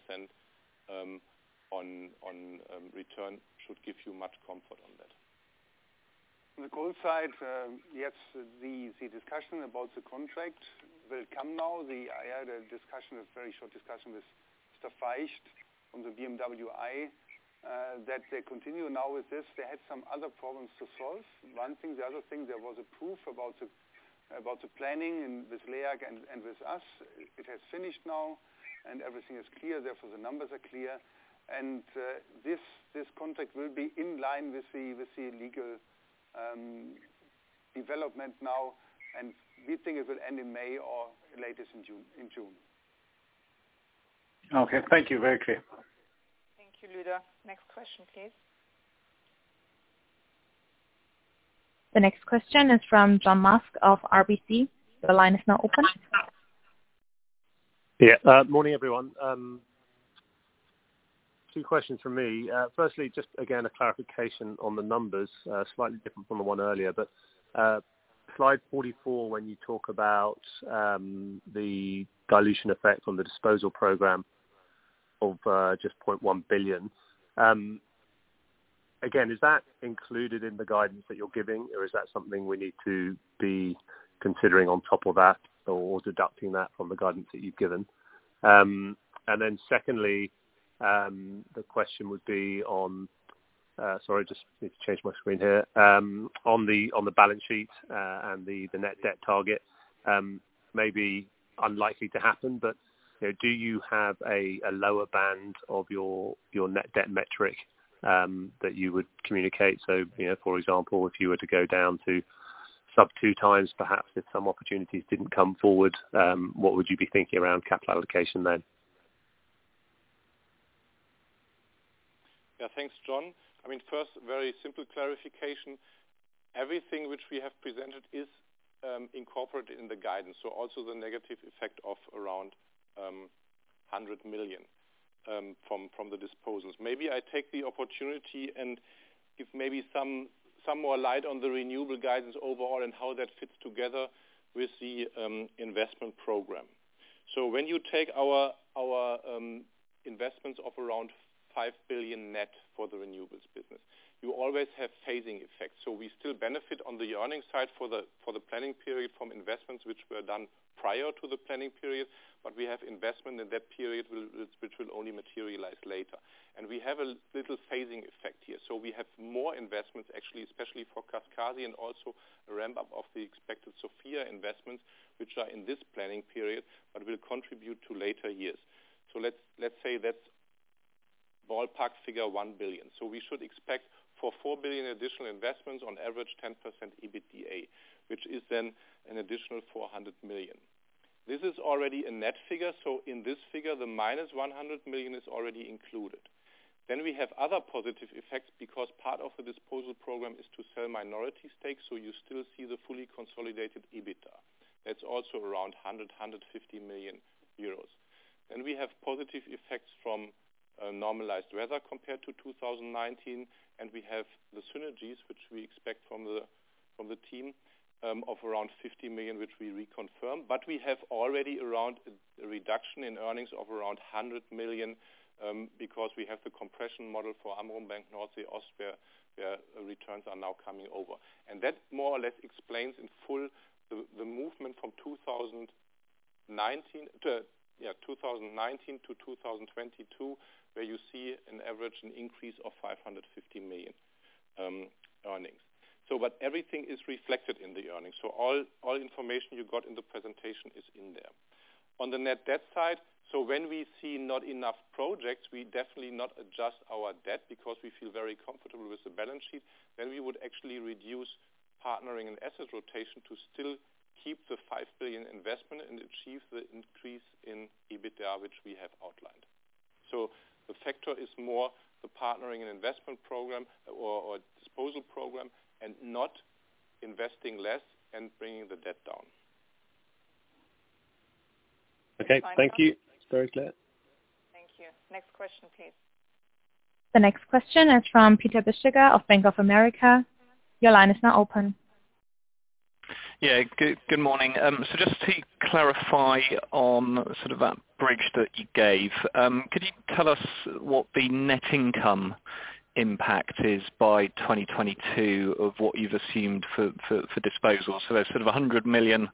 on return should give you much comfort on that. On the coal side, yes, the discussion about the contract will come now. I had a very short discussion with Mr. Feicht from the BMWi, that they continue now with this. They had some other problems to solve. One thing, the other thing, there was a proof about the planning with LEAG and with us. It has finished now, and everything is clear. Therefore, the numbers are clear, and this contract will be in line with the legal development now, and we think it will end in May or latest in June. Okay, thank you. Very clear. Thank you, Lueder. Next question, please. The next question is from John Musk of RBC. The line is now open. Yeah, morning everyone. Two questions from me. Firstly, just again a clarification on the numbers, slightly different from the one earlier, but slide 44, when you talk about the dilution effect on the disposal program of just 0.1 billion. Again, is that included in the guidance that you're giving, or is that something we need to be considering on top of that, or deducting that from the guidance that you've given? And then secondly, the question would be on, sorry, just need to change my screen here, on the balance sheet and the net debt target. Maybe unlikely to happen, but do you have a lower band of your net debt metric that you would communicate? So, for example, if you were to go down to sub 2 times, perhaps if some opportunities didn't come forward, what would you be thinking around capital allocation then? Yeah, thanks, John. First, very simple clarification. Everything which we have presented is incorporated in the guidance, so also the negative effect of around 100 million from the disposals. Maybe I take the opportunity and give maybe some more light on the renewable guidance overall and how that fits together with the investment program. So when you take our investments of around 5 billion net for the renewables business, you always have phasing effects. So we still benefit on the earnings side for the planning period from investments which were done prior to the planning period, but we have investment in that period which will only materialize later. And we have a little phasing effect here. So we have more investments actually, especially for Kaskasi, and also a ramp up of the expected Sophia investments, which are in this planning period, but will contribute to later years. So let's say that's ballpark figure 1 billion. So we should expect for 4 billion additional investments on average 10% EBITDA, which is then an additional 400 million. This is already a net figure, so in this figure the minus 100 million is already included. Then we have other positive effects because part of the disposal program is to sell minority stakes, so you still see the fully consolidated EBITDA. That's also around 150 million euros. Then we have positive effects from normalized weather compared to 2019, and we have the synergies which we expect from the team of around 50 million, which we reconfirm. But we have already around a reduction in earnings of around 100 million because we have the compression model for Amrum Bank Nordsee Austria, where returns are now coming over. And that more or less explains in full the movement from 2019 to 2022, where you see an average an increase of 550 million earnings. So, but everything is reflected in the earnings. So all information you got in the presentation is in there. On the net debt side, so when we see not enough projects, we definitely not adjust our debt because we feel very comfortable with the balance sheet. Then we would actually reduce partnering and asset rotation to still keep the 5 billion investment and achieve the increase in EBITDA which we have outlined. So the factor is more the partnering and investment program or disposal program, and not investing less and bringing the debt down. Okay, thank you. It's very clear. Thank you. Next question, please. The next question is from Peter Bisztyga of Bank of America. Your line is now open. Yeah, good morning. So just to clarify on sort of that bridge that you gave, could you tell us what the net income impact is by 2022 of what you've assumed for disposal? So there's sort of 100 million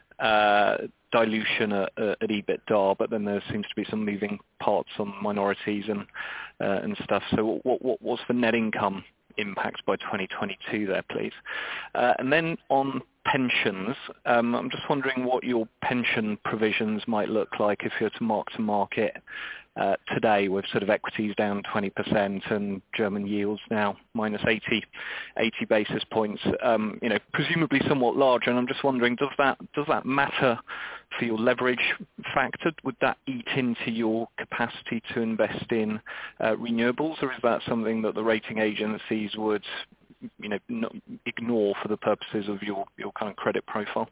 dilution at EBITDA, but then there seems to be some moving parts on minorities and stuff. So what's the net income impact by 2022 there, please? And then on pensions, I'm just wondering what your pension provisions might look like if you're to market today with sort of equities down 20% and German yields now minus 80 basis points, presumably somewhat larger. And I'm just wondering, does that matter for your leverage factor? Would that eat into your capacity to invest in renewables, or is that something that the rating agencies would not ignore for the purposes of your kind of credit profile?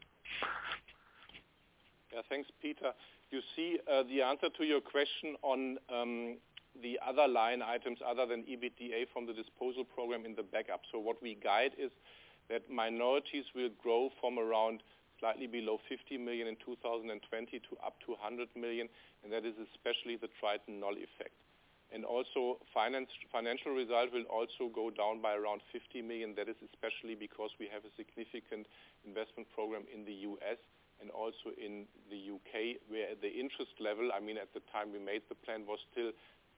Yeah, thanks, Peter. You see the answer to your question on the other line items other than EBITDA from the disposal program in the backup. So what we guide is that minorities will grow from around slightly below 50 million in 2020 to up to 100 million, and that is especially the Triton null effect. And also financial result will also go down by around 50 million. That is especially because we have a significant investment program in the US and also in the UK, where the interest level, at the time we made the plan, was still,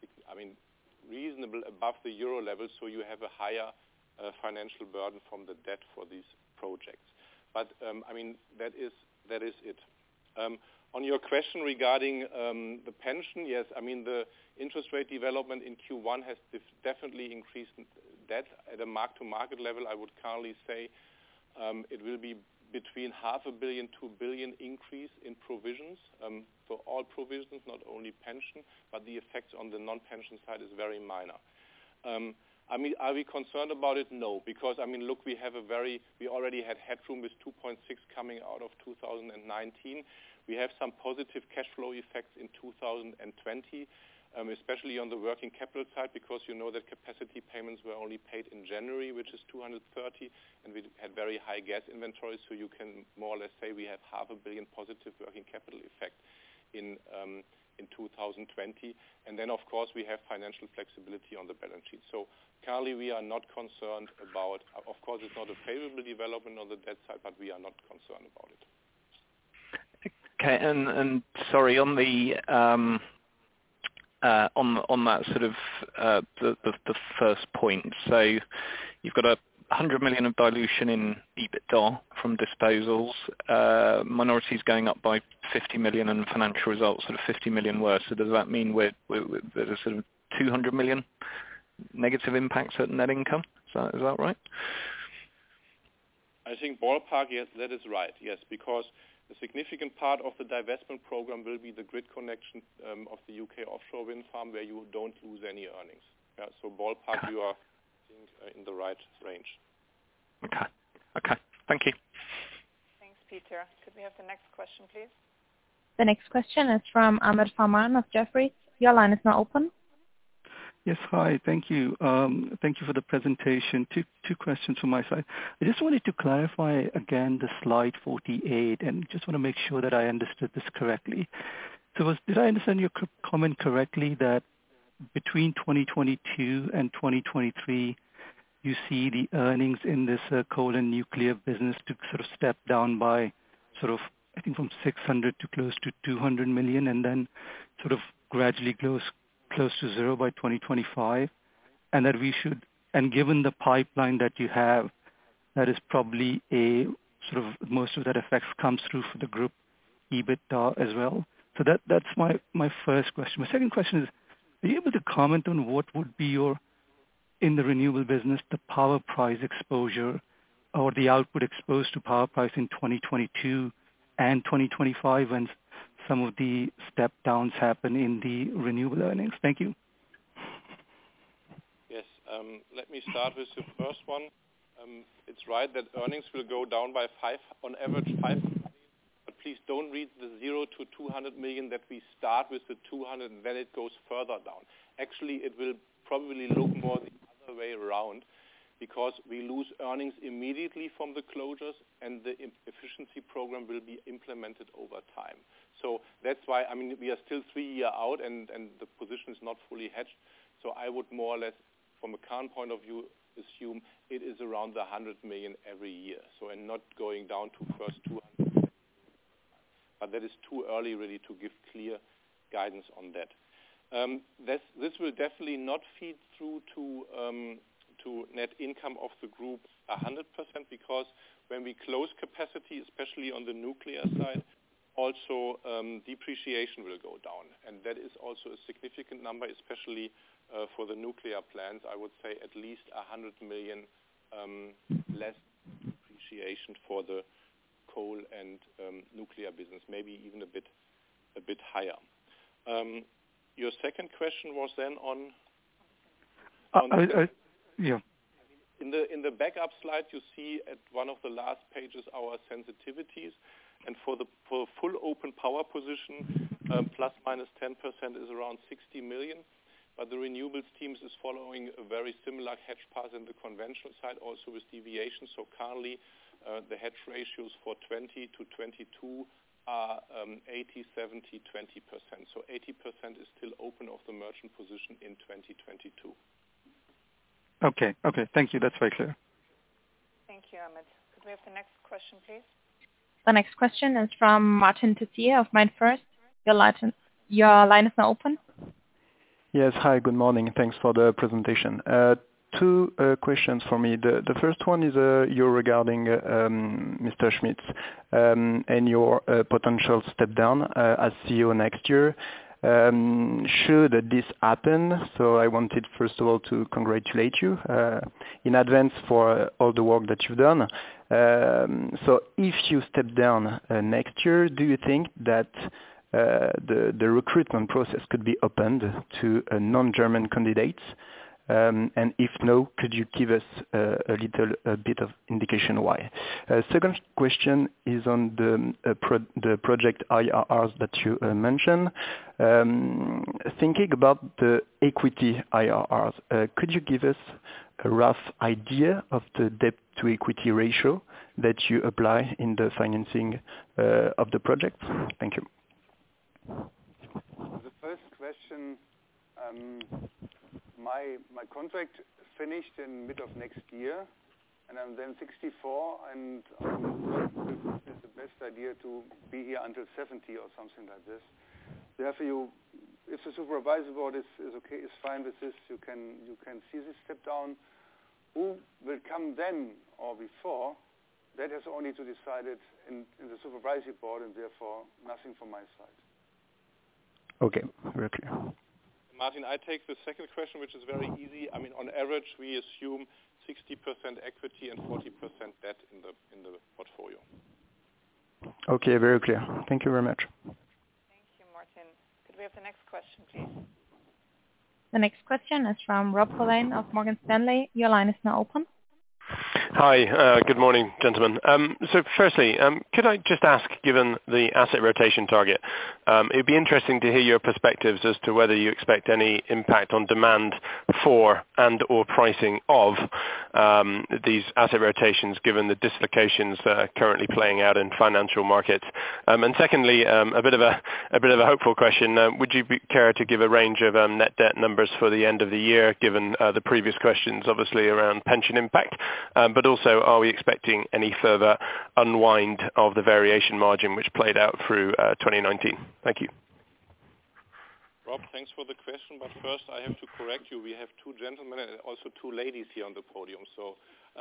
reasonable above the euro level, so you have a higher financial burden from the debt for these projects. But, that is it. On your question regarding the pension, yes, the interest rate development in Q1 has definitely increased debt at a mark-to-market level. I would currently say it will be between 500 million to 1 billion increase in provisions, for all provisions, not only pension, but the effects on the non-pension side is very minor. Are we concerned about it? No, because look, we already had headroom with 2.6 coming out of 2019. We have some positive cash flow effects in 2020, especially on the working capital side, because you know that capacity payments were only paid in January, which is 230, and we had very high gas inventory, so you can more or less say we have 500 million positive working capital effect in 2020. And then, of course, we have financial flexibility on the balance sheet. So currently we are not concerned about, of course, it's not a favorable development on the debt side, but we are not concerned about it. Okay, and sorry, on the on that sort of the first point. So you've got 100 million of dilution in EBITDA from disposals, minorities going up by 50 million, and financial results sort of 50 million worse. So does that mean there's a sort of 200 million negative impacts at net income? Is that right? I think ballpark, yes, that is right. Yes, because a significant part of the divestment program will be the grid connection of the UK offshore wind farm, where you don't lose any earnings. Yeah, so ballpark, you are in the right range. Okay. Thank you. Thanks, Peter. Could we have the next question, please? The next question is from Ahmed Farman of Jefferies. Your line is now open. Yes, hi. Thank you. Thank you for the presentation. Two questions from my side. I just wanted to clarify again the slide 48, and just want to make sure that I understood this correctly. So did I understand your comment correctly that between 2022 and 2023, you see the earnings in this coal and nuclear business to sort of step down by sort of, I think, from 600 to close to 200 million, and then sort of gradually close to zero by 2025, and that we should, and given the pipeline that you have, that is probably a sort of most of that effects comes through for the group EBITDA as well. So that's my first question. My second question is, are you able to comment on what would be your, in the renewable business, the power price exposure or the output exposed to power price in 2022 and 2025 when some of the step downs happen in the renewable earnings? Thank you. Yes, let me start with the first one. It's right that earnings will go down by on average 5. But please don't read the 0 to 200 million that we start with the 200 and then it goes further down. Actually, it will probably look more the other way around, because we lose earnings immediately from the closures and the efficiency program will be implemented over time. So that's why, I mean, we are still 3 years out and the position is not fully hedged. So I would more or less, from a current point of view, assume it is around the 100 million every year. So, and not going down to first 200. But that is too early really to give clear guidance on that. This will definitely not feed through to net income of the group 100%, because when we close capacity, especially on the nuclear side, also depreciation will go down. And that is also a significant number, especially for the nuclear plants. I would say at least 100 million less depreciation for the coal and nuclear business, maybe even a bit higher. Your second question was then on yeah. In the backup slide, you see at one of the last pages our sensitivities, and for full open power position, plus minus 10% is around 60 million. But the renewables teams is following a very similar hedge path in the conventional side, also with deviation. So currently, the hedge ratios for 20 to 22 are 80, 70, 20%. So 80% is still open of the merchant position in 2022. Okay. Thank you. That's very clear. Thank you, Ahmed. Could we have the next question, please? The next question is from Martin Tessier of MainFirst. Your line is now open. Yes. Hi, good morning. Thanks for the presentation. Two questions for me. The first one is regarding Mr. Schmitz and your potential step down as CEO next year. Should this happen, so I wanted first of all to congratulate you in advance for all the work that you've done. So if you step down next year, do you think that the recruitment process could be opened to non-German candidates? And if no, could you give us a little bit of indication why? Second question is on the project IRRs that you mentioned. Thinking about the equity IRRs, could you give us a rough idea of the debt to equity ratio that you apply in the financing of the project? Thank you. The first question, my contract finished in mid of next year, and I'm then 64, and it's the best idea to be here until 70 or something like this. Therefore, if the supervisory board is okay, is fine with this, you can see this step down. Who will come then or before? That has only to decide it in the supervisory board, and therefore nothing from my side. Okay, very clear. Martin, I take the second question, which is very easy. I mean, on average, we assume 60% equity and 40% debt in the portfolio. Okay, very clear. Thank you very much. Thank you, Martin. Could we have the next question, please? The next question is from Rob Pulleyn of Morgan Stanley. Your line is now open. Hi, good morning, gentlemen. So firstly, could I just ask, given the asset rotation target, it'd be interesting to hear your perspectives as to whether you expect any impact on demand for and or pricing of these asset rotations, given the dislocations currently playing out in financial markets. And secondly, a bit of a hopeful question: would you care to give a range of net debt numbers for the end of the year, given the previous questions, obviously around pension impact? But also, are we expecting any further unwind of the variation margin which played out through 2019? Thank you. Rob, thanks for the question, but first I have to correct you. We have two gentlemen and also two ladies here on the podium, so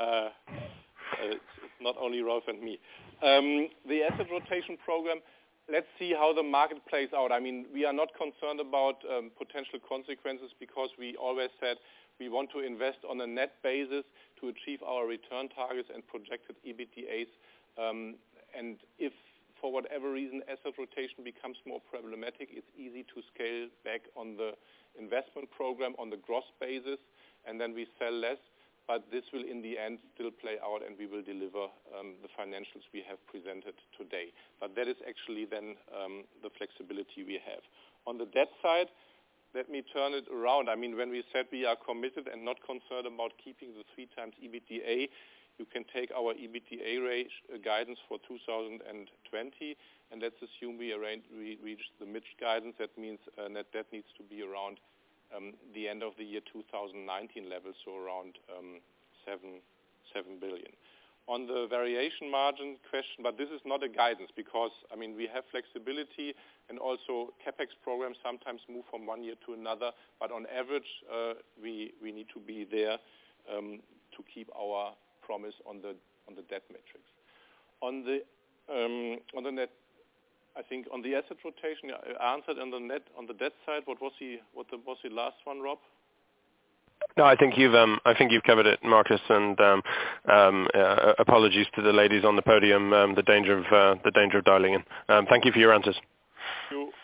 it's not only Rolf and me. The asset rotation program, let's see how the market plays out. I mean, we are not concerned about potential consequences because we always said we want to invest on a net basis to achieve our return targets and projected EBITDAs. And if for whatever reason asset rotation becomes more problematic, it's easy to scale back on the investment program on the gross basis, and then we sell less. But this will in the end still play out, and we will deliver the financials we have presented today. But that is actually then the flexibility we have. On the debt side, let me turn it around. I mean, when we said we are committed and not concerned about keeping the 3 times EBITDA, you can take our EBITDA range guidance for 2020, and let's assume we reach the mid guidance. That means net debt needs to be around the end of the year 2019 level, so around 7 billion. On the variation margin question, but this is not a guidance because, I mean, we have flexibility and also CapEx programs sometimes move from one year to another, but on average, we need to be there to keep our promise on the debt metrics. On the net, I think on the asset rotation, I answered on the debt side. What was the last one, Rob? No, I think you've covered it, Markus, and apologies to the ladies on the podium. The danger of dialing in. Thank you for your answers. Thank you.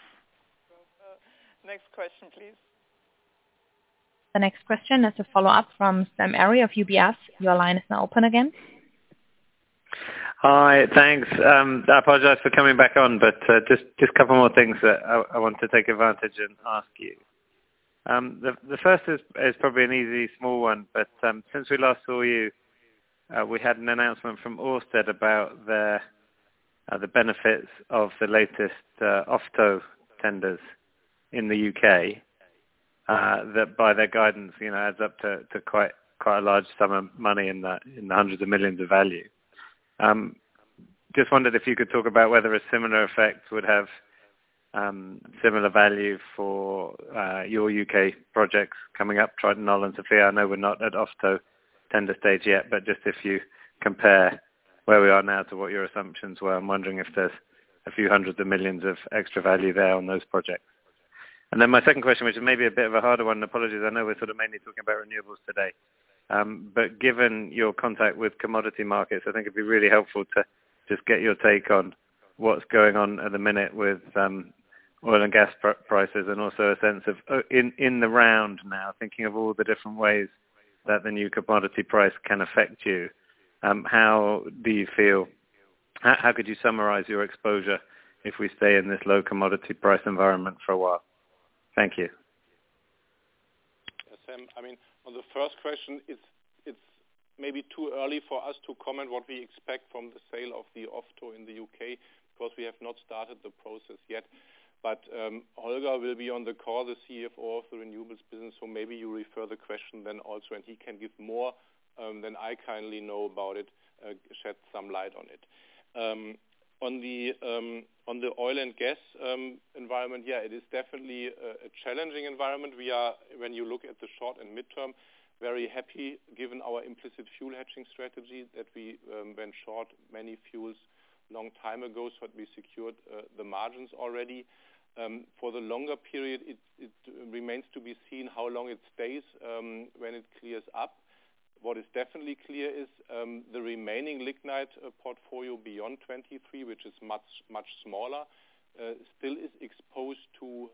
Next question, please. The next question is a follow-up from Sam Arie of UBS. Your line is now open again. Hi, thanks. I apologize for coming back on, but just a couple more things that I want to take advantage and ask you. The first is probably an easy, small one, but since we last saw you, we had an announcement from Ørsted about the benefits of the latest OFTO tenders in the UK. That by their guidance, adds up to quite a large sum of money in the hundreds of millions of value. Just wondered if you could talk about whether a similar effect would have similar value for your UK projects coming up, Triton, Knoll and Sophia. I know we're not at OFTO tender stage yet, but just if you compare where we are now to what your assumptions were, I'm wondering if there's a few hundreds of millions of extra value there on those projects. And then my second question, which is maybe a bit of a harder one, apologies, I know we're sort of mainly talking about renewables today, but given your contact with commodity markets, I think it'd be really helpful to just get your take on what's going on at the minute with oil and gas prices, and also a sense of, in the round now, thinking of all the different ways that the new commodity price can affect you. How do you feel, how could you summarize your exposure if we stay in this low commodity price environment for a while? Thank you. Sam, I mean, on the first question, it's maybe too early for us to comment what we expect from the sale of the OFTO in the UK because we have not started the process yet. But Holger will be on the call, the CFO of the renewables business, so maybe you refer the question then also, and he can give more than I kindly know about it, shed some light on it. On the oil and gas environment, yeah, it is definitely a challenging environment. We are, when you look at the short and midterm, very happy given our implicit fuel hedging strategy that we went short many fuels long time ago, so that we secured the margins already. For the longer period, it remains to be seen how long it stays when it clears up. What is definitely clear is the remaining lignite portfolio beyond 23, which is much smaller, still is exposed to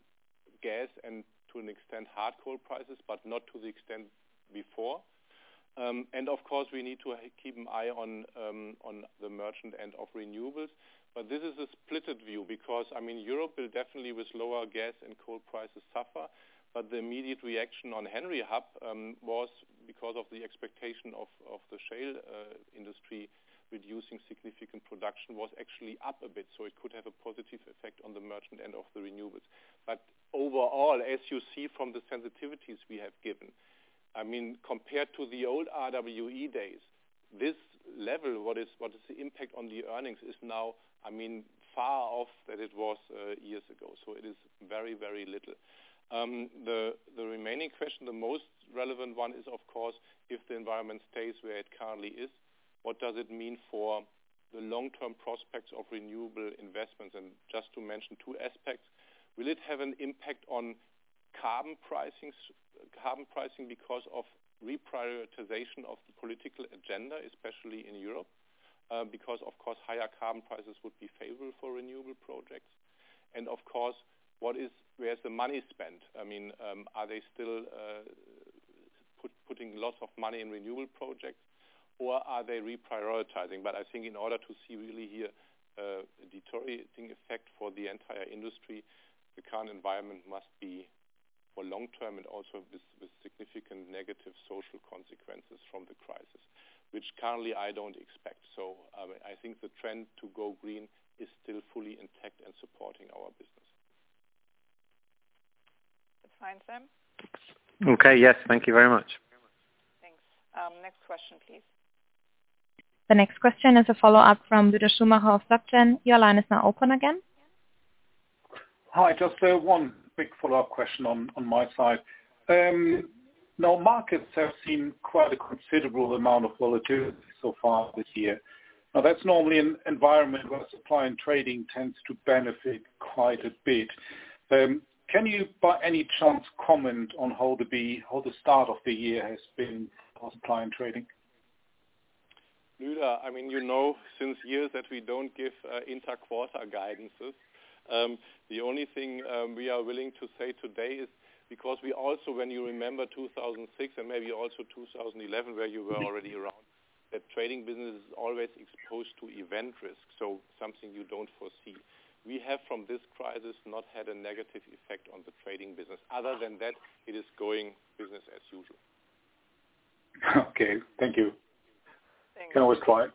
gas and to an extent hard coal prices, but not to the extent before. And of course, we need to keep an eye on the merchant end of renewables. But this is a splitted view because, Europe will definitely, with lower gas and coal prices, suffer. But the immediate reaction on Henry Hub was because of the expectation of the shale industry reducing significant production was actually up a bit. So it could have a positive effect on the merchant end of the renewables. But overall, as you see from the sensitivities we have given, compared to the old RWE days, this level, what is the impact on the earnings is now, far off that it was years ago. So it is very, very little. The remaining question, the most relevant one, is of course, if the environment stays where it currently is, what does it mean for the long-term prospects of renewable investments? And just to mention two aspects, will it have an impact on carbon pricing because of reprioritization of the political agenda, especially in Europe? Because, of course, higher carbon prices would be favorable for renewable projects. And, of course, where's the money spent? Are they still putting lots of money in renewable projects, or are they reprioritizing? But I think in order to see really here a deteriorating effect for the entire industry, the current environment must be for long term and also with significant negative social consequences from the crisis, which currently I don't expect. So I think the trend to go green is still fully intact and supporting our business. That's fine, Sam. Okay, yes, thank you very much. Thanks. Next question, please. The next question is a follow-up from Lueder Schumacher of SocGen. Your line is now open again. Hi, just one quick follow-up question on my side. Now, markets have seen quite a considerable amount of volatility so far this year. Now, that's normally an environment where supply and trading tends to benefit quite a bit. Can you, by any chance, comment on how the start of the year has been for supply and trading? Lueder, since years that we don't give inter-quarter guidances. The only thing we are willing to say today is because we also, when you remember 2006 and maybe also 2011, where you were already around, that trading business is always exposed to event risk, so something you don't foresee. We have, from this crisis, not had a negative effect on the trading business. Other than that, it is going business as usual. Okay, thank you. Thanks. Can always try.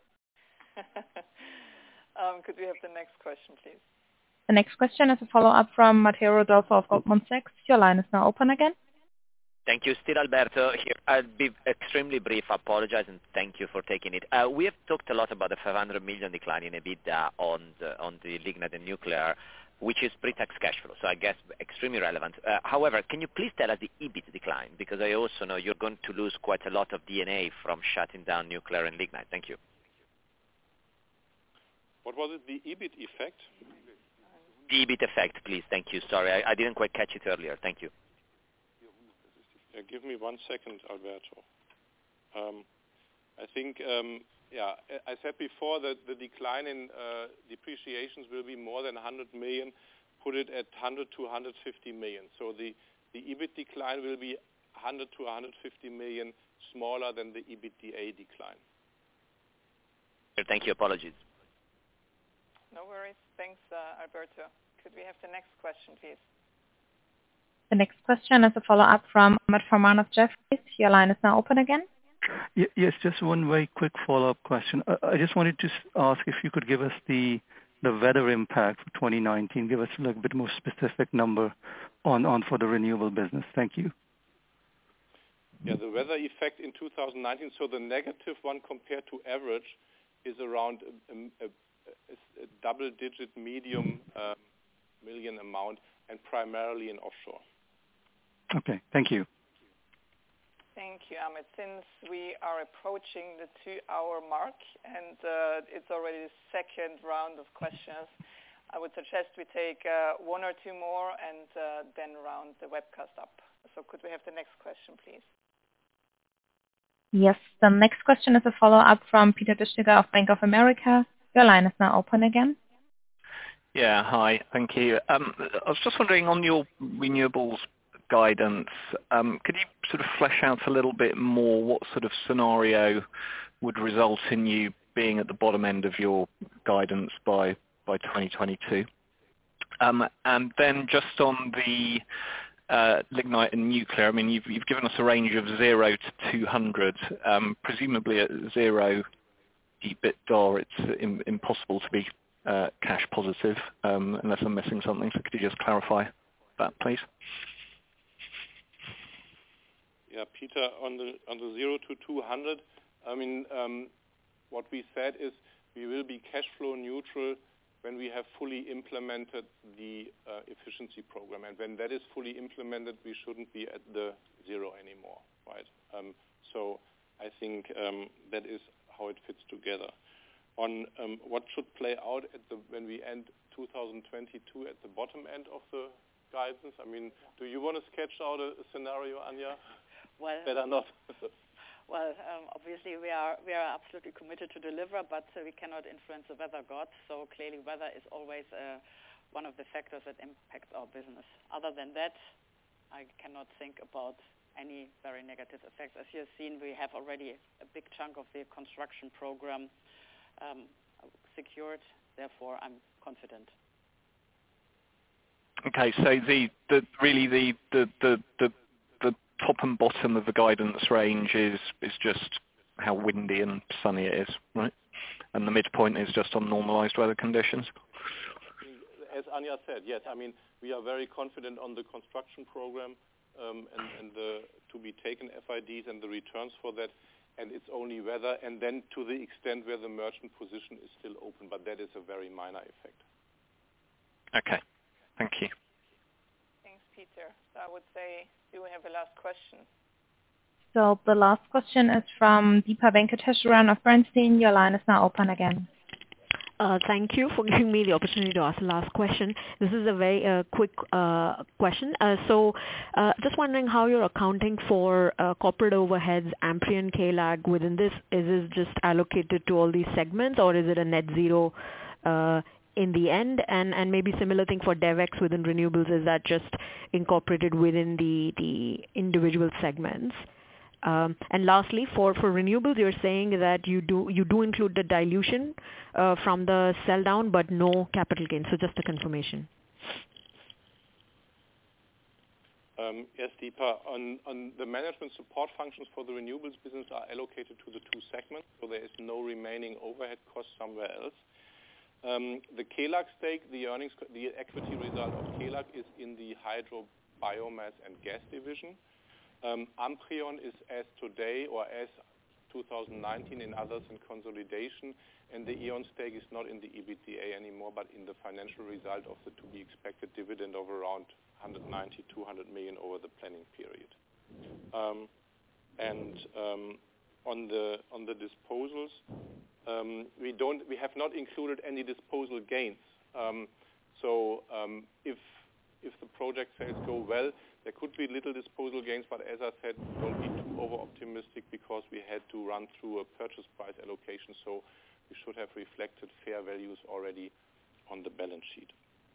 Could we have the next question, please? The next question is a follow-up from Matteo Rodolfo of Goldman Sachs. Your line is now open again. Thank you. Still Alberto here. I'll be extremely brief. I apologize and thank you for taking it. We have talked a lot about the 500 million decline in EBITDA on the lignite and nuclear, which is pre-tax cash flow, so I guess extremely relevant. However, can you please tell us the EBIT decline? Because I also know you're going to lose quite a lot of DNA from shutting down nuclear and lignite. Thank you. What was it, the EBIT effect? The EBIT effect, please. Thank you. Sorry, I didn't quite catch it earlier. Thank you. Give me 1 second, Alberto. I think, I said before that the decline in depreciations will be more than 100 million, put it at 100 to 150 million. So the EBIT decline will be 100 to 150 million smaller than the EBITDA decline. Thank you. Apologies. No worries. Thanks, Alberto. Could we have the next question, please? The next question is a follow-up from Ahmed Farman of Jefferies. Your line is now open again. Yes, just one very quick follow-up question. I just wanted to ask if you could give us the weather impact for 2019. Give us a little bit more specific number on for the renewable business. Thank you. Yeah, the weather effect in 2019, so the negative one compared to average is around a double-digit medium million amount and primarily in offshore. Okay, thank you. Thank you, Ahmed. Since we are approaching the 2-hour mark and it's already the second round of questions, I would suggest we take 1 or 2 more and then round the webcast up. So could we have the next question, please? Yes, the next question is a follow-up from Peter Bisztyga of Bank of America. Your line is now open again. Yeah, hi, thank you. I was just wondering on your renewables guidance. Could you sort of flesh out a little bit more what sort of scenario would result in you being at the bottom end of your guidance by 2022? And then just on the lignite and nuclear, I mean, you've given us a range of 0 to 200. Presumably at 0 EBITDA, it's impossible to be cash positive unless I'm missing something. So could you just clarify that, please? Yeah, Peter, on the 0 to 200, I mean, what we said is we will be cash flow neutral when we have fully implemented the efficiency program. And when that is fully implemented, we shouldn't be at the 0 anymore, right? So I think that is how it fits together. On what should play out when we end 2022 at the bottom end of the guidance, I mean, do you want to sketch out a scenario, Anja? Well, better not. Well, obviously we are absolutely committed to deliver, but we cannot influence the weather gods. So clearly, weather is always one of the factors that impacts our business. Other than that, I cannot think about any very negative effects. As you have seen, we have already a big chunk of the construction program secured. Therefore, I'm confident. Okay, so the top and bottom of the guidance range is just how windy and sunny it is, right? And the midpoint is just on normalized weather conditions? As Anja said, yes. I mean, we are very confident on the construction program and the to be taken FIDs and the returns for that. And it's only weather, and then to the extent where the merchant position is still open, but that is a very minor effect. Okay, thank you. Thanks, Peter. So I would say, do we have a last question? So the last question is from Deepa Venkateswaran of Bernstein. Your line is now open again. Thank you for giving me the opportunity to ask the last question. This is a very quick question. So just wondering how you're accounting for corporate overheads, Amprion, KLAG within this. Is this just allocated to all these segments, or is it a net zero in the end? And maybe similar thing for DevEx within renewables, is that just incorporated within the individual segments? And lastly, for renewables, you're saying that you do include the dilution from the sell down, but no capital gain. So just a confirmation. Yes, Deepa. On the management support functions for the renewables business are allocated to the two segments, so there is no remaining overhead cost somewhere else. The KLAG stake, the equity result of KLAG is in the hydro, biomass, and gas division. Amprion is as today or as 2019 in others in consolidation, and the E.ON stake is not in the EBITDA anymore, but in the financial result of the to be expected dividend of around 190, 200 million over the planning period. On the disposals, we have not included any disposal gains. If the project sales go well, there could be little disposal gains, but as I said, don't be too over-optimistic because we had to run through a purchase price allocation, so we should have reflected fair values already on the balance sheet.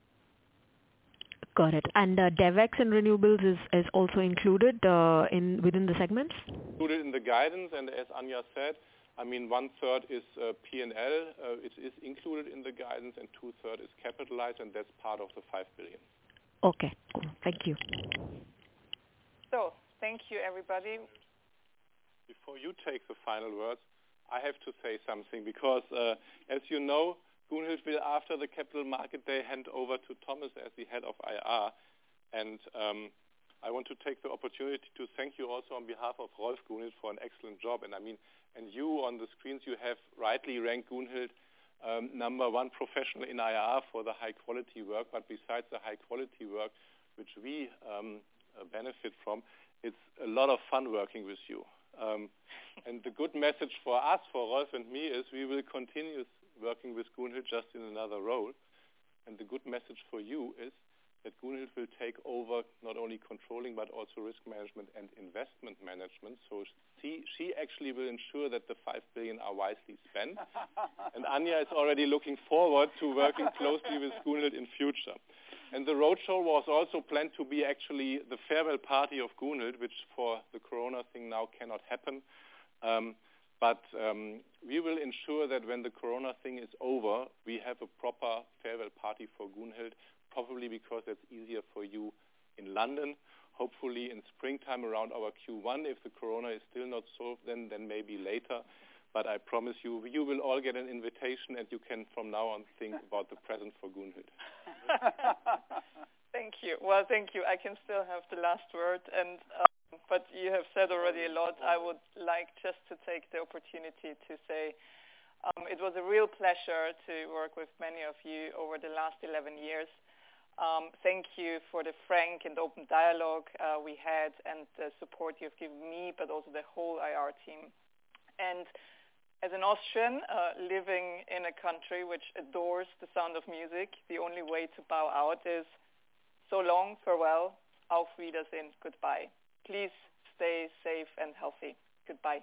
Got it. And DevEx and renewables is also included within the segments? Included in the guidance, and as Anja said, I mean, 1/3 is P&L. It is included in the guidance, and 2/3 is capitalized, and that's part of the 5 billion. Okay, cool. Thank you. So, thank you, everybody. Before you take the final words, I have to say something because, as you know, Gunhild will, after the Capital Market Day, hand over to Thomas as the head of IR. And I want to take the opportunity to thank you also on behalf of Rolf, Gunhild, for an excellent job. And I mean, and you on the screens, you have rightly ranked Gunhild #1 professional in IR for the high quality work. But besides the high quality work, which we benefit from, it's a lot of fun working with you. And the good message for us, for Rolf and me, is we will continue working with Gunhild just in another role. And the good message for you is that Gunhild will take over not only controlling but also risk management and investment management. So she actually will ensure that the 5 billion are wisely spent. And Anja is already looking forward to working closely with Gunhild in future. And the roadshow was also planned to be actually the farewell party of Gunhild, which for the corona thing now cannot happen. But we will ensure that when the corona thing is over, we have a proper farewell party for Gunhild, probably because it's easier for you in London. Hopefully in springtime around our Q1. If the corona is still not solved, then maybe later. But I promise you, you will all get an invitation, and you can from now on think about the present for Gunhild. Thank you. Well, thank you. I can still have the last word, and but you have said already a lot. I would like just to take the opportunity to say it was a real pleasure to work with many of you over the last 11 years. Thank you for the frank and open dialogue we had and the support you've given me, but also the whole IR team. And as an Austrian living in a country which adores the sound of music, the only way to bow out is so long, farewell, auf Wiedersehen, goodbye. Please stay safe and healthy. Goodbye.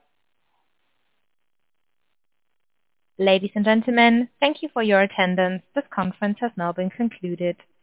Ladies and gentlemen, thank you for your attendance. This conference has now been concluded.